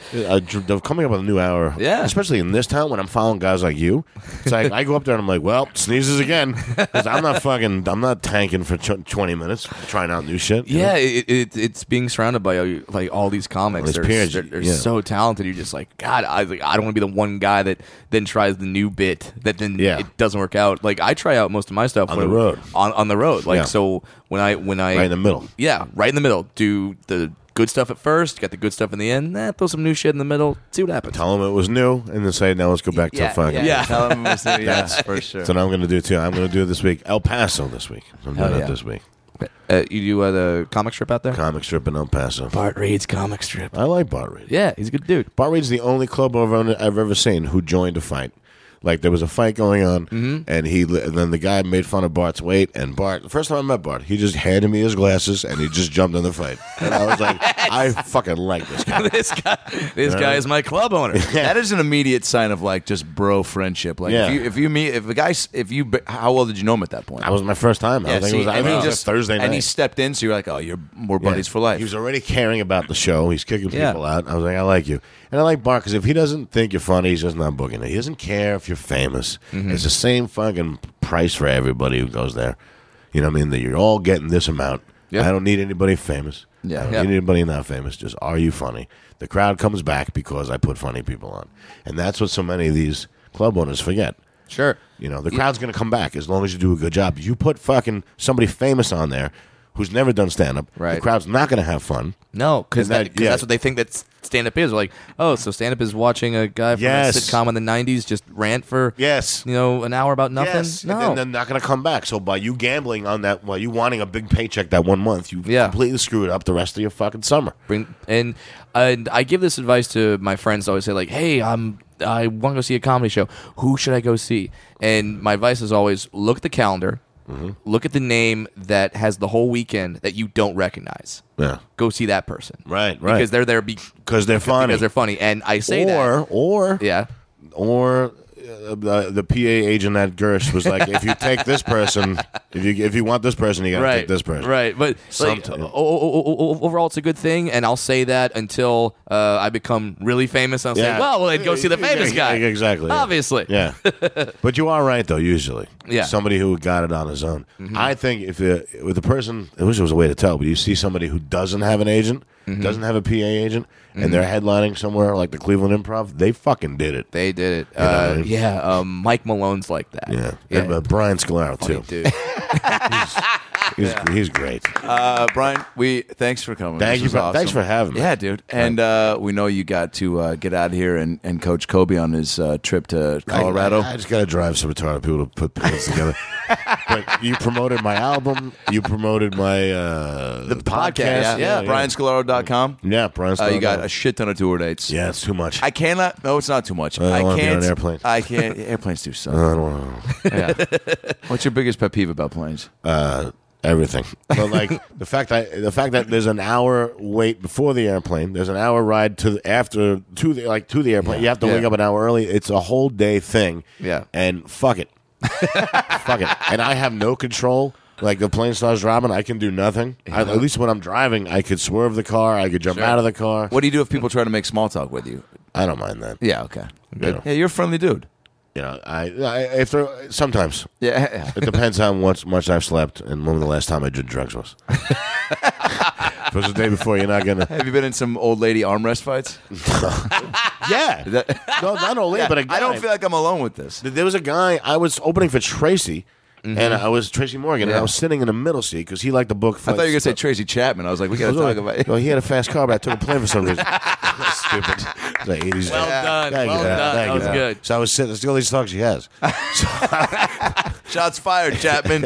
Coming up with a new hour, Yeah. especially in this town when I'm following guys like you. It's like I go up there and I'm like, well, sneezes again. 'Cause I'm not tanking for 20 minutes trying out new shit. you know? Yeah, it's being surrounded by like all these comics. All these peers, They're yeah. so talented. You're just like, God, I don't want to be the one guy that then tries the new bit that then Yeah. it doesn't work out. Like I try out most of my stuff On the road. On the road. Like Yeah. so when I Right in the middle. Yeah, right in the middle. Do the good stuff at first, get the good stuff in the end. Throw some new shit in the middle. See what happens. Tell them it was new, and then say, now let's go back to fucking. yeah. Tell them it was new, yeah, for sure. That's what I'm going to do too. I'm going to do it this week. El Paso this week. I'm doing Hell it yeah. this week. You do the comic strip out there? Comic strip in El Paso. Bart Reed's comic strip. I like Bart Reed. Yeah, he's a good dude. Bart Reed's the only club I've ever seen who joined a fight. Like there was a fight going on, and then the guy made fun of Bart's weight. And Bart, the first time I met Bart, he just handed me his glasses and he just jumped in the fight. And I was like, I fucking like this guy. this guy is my club owner. That is an immediate sign of like just bro friendship. Like Yeah. if a guy, how well did you know him at that point? That was my first time. I think it was just Thursday night. and he stepped in, so you're like, oh, you're more buddies for life. He was already caring about the show. He's kicking Yeah. people out. I was like, I like you. And I like Bart because if he doesn't think you're funny, he's just not booking it. He doesn't care if you're famous. It's the same fucking price for everybody who goes there. You know what I mean? That you're all getting this amount. Yeah. I don't need anybody famous. Yeah. I don't Yeah. need anybody not famous. Just, are you funny? The crowd comes back because I put funny people on. And that's what so many of these club owners forget. Sure. You know, the crowd's going to come back as long as you do a good job. You put fucking somebody famous on there who's never done stand-up. Right. The crowd's not going to have fun. No, because And that- yeah. that's what they think that stand-up is. Like, oh, so stand-up is watching a guy from Yes. a sitcom in the 90s just rant for, Yes. an hour about nothing? Yes. No. And then they're not going to come back. So by you gambling on that, while you wanting a big paycheck that 1 month, you Yeah. completely screwed up the rest of your fucking summer. And I give this advice to my friends. I always say, like, hey, I want to go see a comedy show. Who should I go see? And my advice is always look at the calendar. Look at the name that has the whole weekend that you don't recognize. Yeah. Go see that person. Right. Because they're there Because they're funny. because they're funny. And I say or yeah. the PA agent at Gersh was like, if you take this person, if you want this person, you got to take this person. Right, but like, Sometimes. overall, it's a good thing, and I'll say that until I become really famous. I'll say, well, I'd go see the famous guy. Exactly. Yeah. Obviously. Yeah. But you are right, though, usually. Yeah. Somebody who got it on his own. I think if with a person, I wish there was a way to tell, but you see somebody who doesn't have an agent, doesn't have a PA agent, and they're headlining somewhere like the Cleveland Improv, they fucking did it. They did it. know what I mean? Yeah, Mike Malone's like that. Yeah. And Brian Scalaro, Funny too. dude. He's great. Brian, thanks for coming. Thank This you. was awesome. Thanks for having me. Yeah, dude. And we know you got to get out here and coach Kobe on his trip to Colorado. I just got to drive some retarded people to put pants together. But you promoted my album. You promoted my the podcast. yeah. BrianScalaro.com. Yeah, Brian Scalaro. You got a shit ton of tour dates. Yeah, it's too much. I cannot. No, it's not too much. I I wanna be can't. on an airplane. I can't. Airplanes do suck. I don't know. Yeah. What's your biggest pet peeve about planes? Everything. But like the fact that there's an hour wait before the airplane, there's an hour ride to the airplane. You have to wake up an hour early. It's a whole day thing. Yeah. And fuck it. Fuck it. And I have no control. Like the plane starts dropping, I can do nothing. At least when I'm driving, I could swerve the car. I could jump out of the car. What do you do if people try to make small talk with you? I don't mind that. Yeah. Okay. You know, Yeah, you're a friendly dude. if there sometimes Yeah. it depends how much I've slept and when the last time I did drugs was. If it was the day before, you're not gonna. Have you been in some old lady arm wrest fights? Yeah, no, not only, but a guy. I don't feel like I'm alone with this. There was a guy. I was opening for Tracy. And I was Tracy Morgan, and I was sitting in the middle seat because he liked the book. I thought you were going to say Tracy Chapman. I was like, we got to talk about it. Well, he had a fast car, but I took a plane for some reason. Stupid. The 80s. Well done. Thank you. Well done. Thank That was you. good. So I was sitting. That's the only talk she has. Shots fired, Chapman.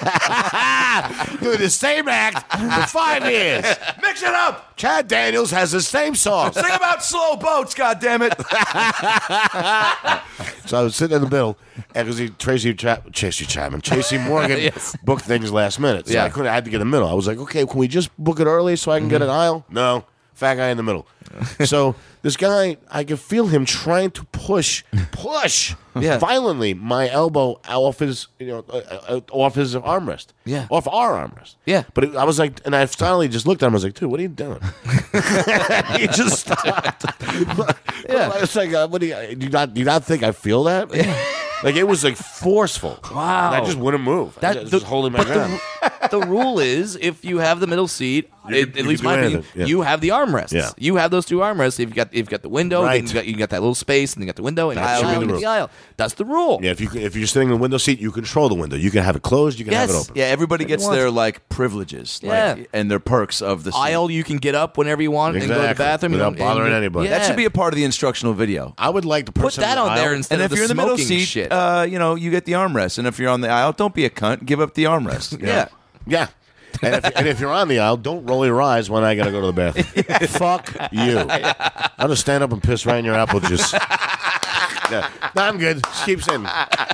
Doing the same act for 5 years. Mix it up. Chad Daniels has the same song. Sing about slow boats, goddammit. So I was sitting in the middle, and because Tracy Morgan Yes. booked things last minute. So Yeah. I had to get in the middle. I was like, okay, can we just book it early so I can get an aisle? No. fat guy in the middle. So this guy, I could feel him trying to push Yeah. violently my elbow off his, off his armrest. Yeah. Off our armrest. Yeah. But I was like, and I finally just looked at him. I was like, dude, what are you doing? He just stopped. Yeah. I was like, what do you not think I feel that? Like it was like forceful. Wow. And I just wouldn't move. I was just holding my ground. The rule is if you have the middle seat, at least do my opinion, anything. Yeah. you have the armrests. Yeah. You have those two armrests. If you've got the window, Right. then you got that little space, and then you got the window and That should be aisle, the and rule. the aisle. That's the rule. Yeah, if you're sitting in the window seat, you control the window. You can have it closed. You can have it Yes. open. Yeah, everybody gets want their like privileges, Yeah. and their perks of the seat. Aisle, you can get up whenever you want and go to the Exactly. bathroom Without and- bothering and- anybody. Yeah. That should be a part of the instructional video. I would like the Put person that in the on there aisle. instead And of if you're in the middle smoking seat, shit. you get the armrest. And if you're on the aisle, don't be a cunt. Give up the armrest. Yeah. Yeah. And if you're on the aisle, don't roll your eyes when I got to go to the bathroom. Fuck you. I'll just stand up and piss right in your apple juice. Yeah. No, I'm good. Just keep sitting.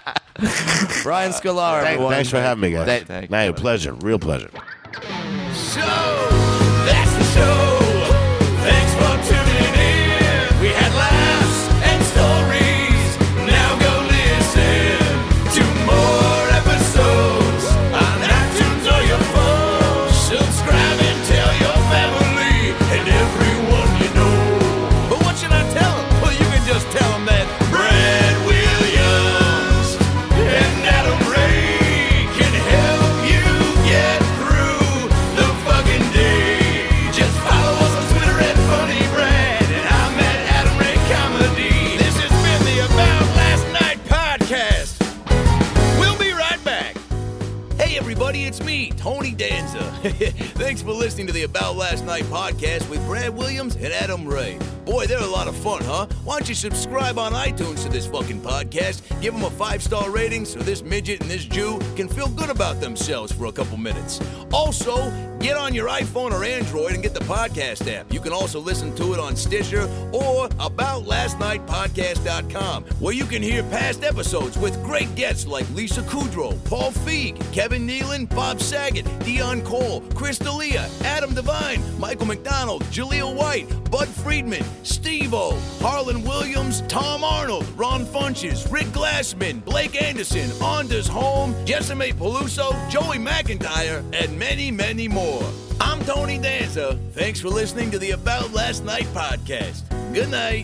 Brian Scalar, everyone. Thanks for having me, guys. Thank No, pleasure. Real pleasure. So, that's the show. Thanks for tuning in. We had laughs and stories. Now go listen to more episodes on iTunes or your phone. Subscribe and tell your family and everyone you know. But what should I tell them? Well, you can just tell them that Brad Williams and Adam Ray can help you get through the fucking day. Just follow us on Twitter at Funny Brad, and I'm at Adam Ray Comedy. This has been the About Last Night podcast. We'll be right back. Hey everybody, it's me, Tony Danza. Thanks for listening to the About Last Night podcast with Brad Williams and Adam Ray. Boy, they're a lot of fun, huh? Why don't you subscribe on iTunes to this fucking podcast? Give them a 5-star rating so this midget and this Jew can feel good about themselves for a couple minutes. Also, get on your iPhone or Android and get the podcast app. You can also listen to it on Stitcher or AboutLastNightPodcast.com, where you can hear past episodes with great guests like Lisa Kudrow, Paul Feig, Kevin Nealon, Bob Saget, Dion Cole, Chris D'Elia, Adam Devine, Michael McDonald, Jaleel White, Bud Friedman, Steve-O, Harlan Williams, Tom Arnold, Ron Funches, Rick Glassman, Blake Anderson, Anders Holm, Jessime Peluso, Joey McIntyre, and many, many more. I'm Tony Danza. Thanks for listening to the About Last Night podcast. Good night.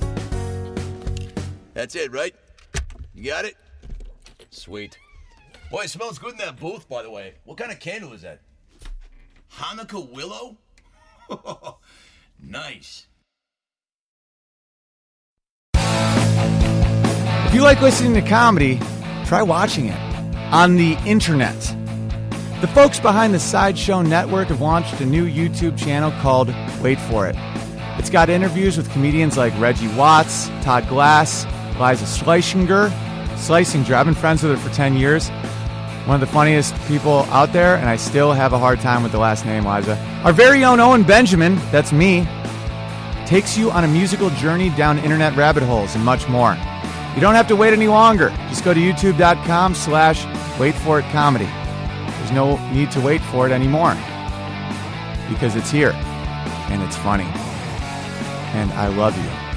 That's it, right? You got it? Sweet. Boy, it smells good in that booth, by the way. What kind of candle is that? Hanukkah willow? Nice. If you like listening to comedy, try watching it on the internet. The folks behind the Sideshow Network have launched a new YouTube channel called Wait For It. It's got interviews with comedians like Reggie Watts, Todd Glass, Liza Schlesinger. I've been friends with her for 10 years. One of the funniest people out there, and I still have a hard time with the last name, Liza. Our very own Owen Benjamin, that's me, takes you on a musical journey down internet rabbit holes and much more. You don't have to wait any longer. Just go to youtube.com/waitforitcomedy. There's no need to wait for it anymore because it's here and it's funny. And I love you.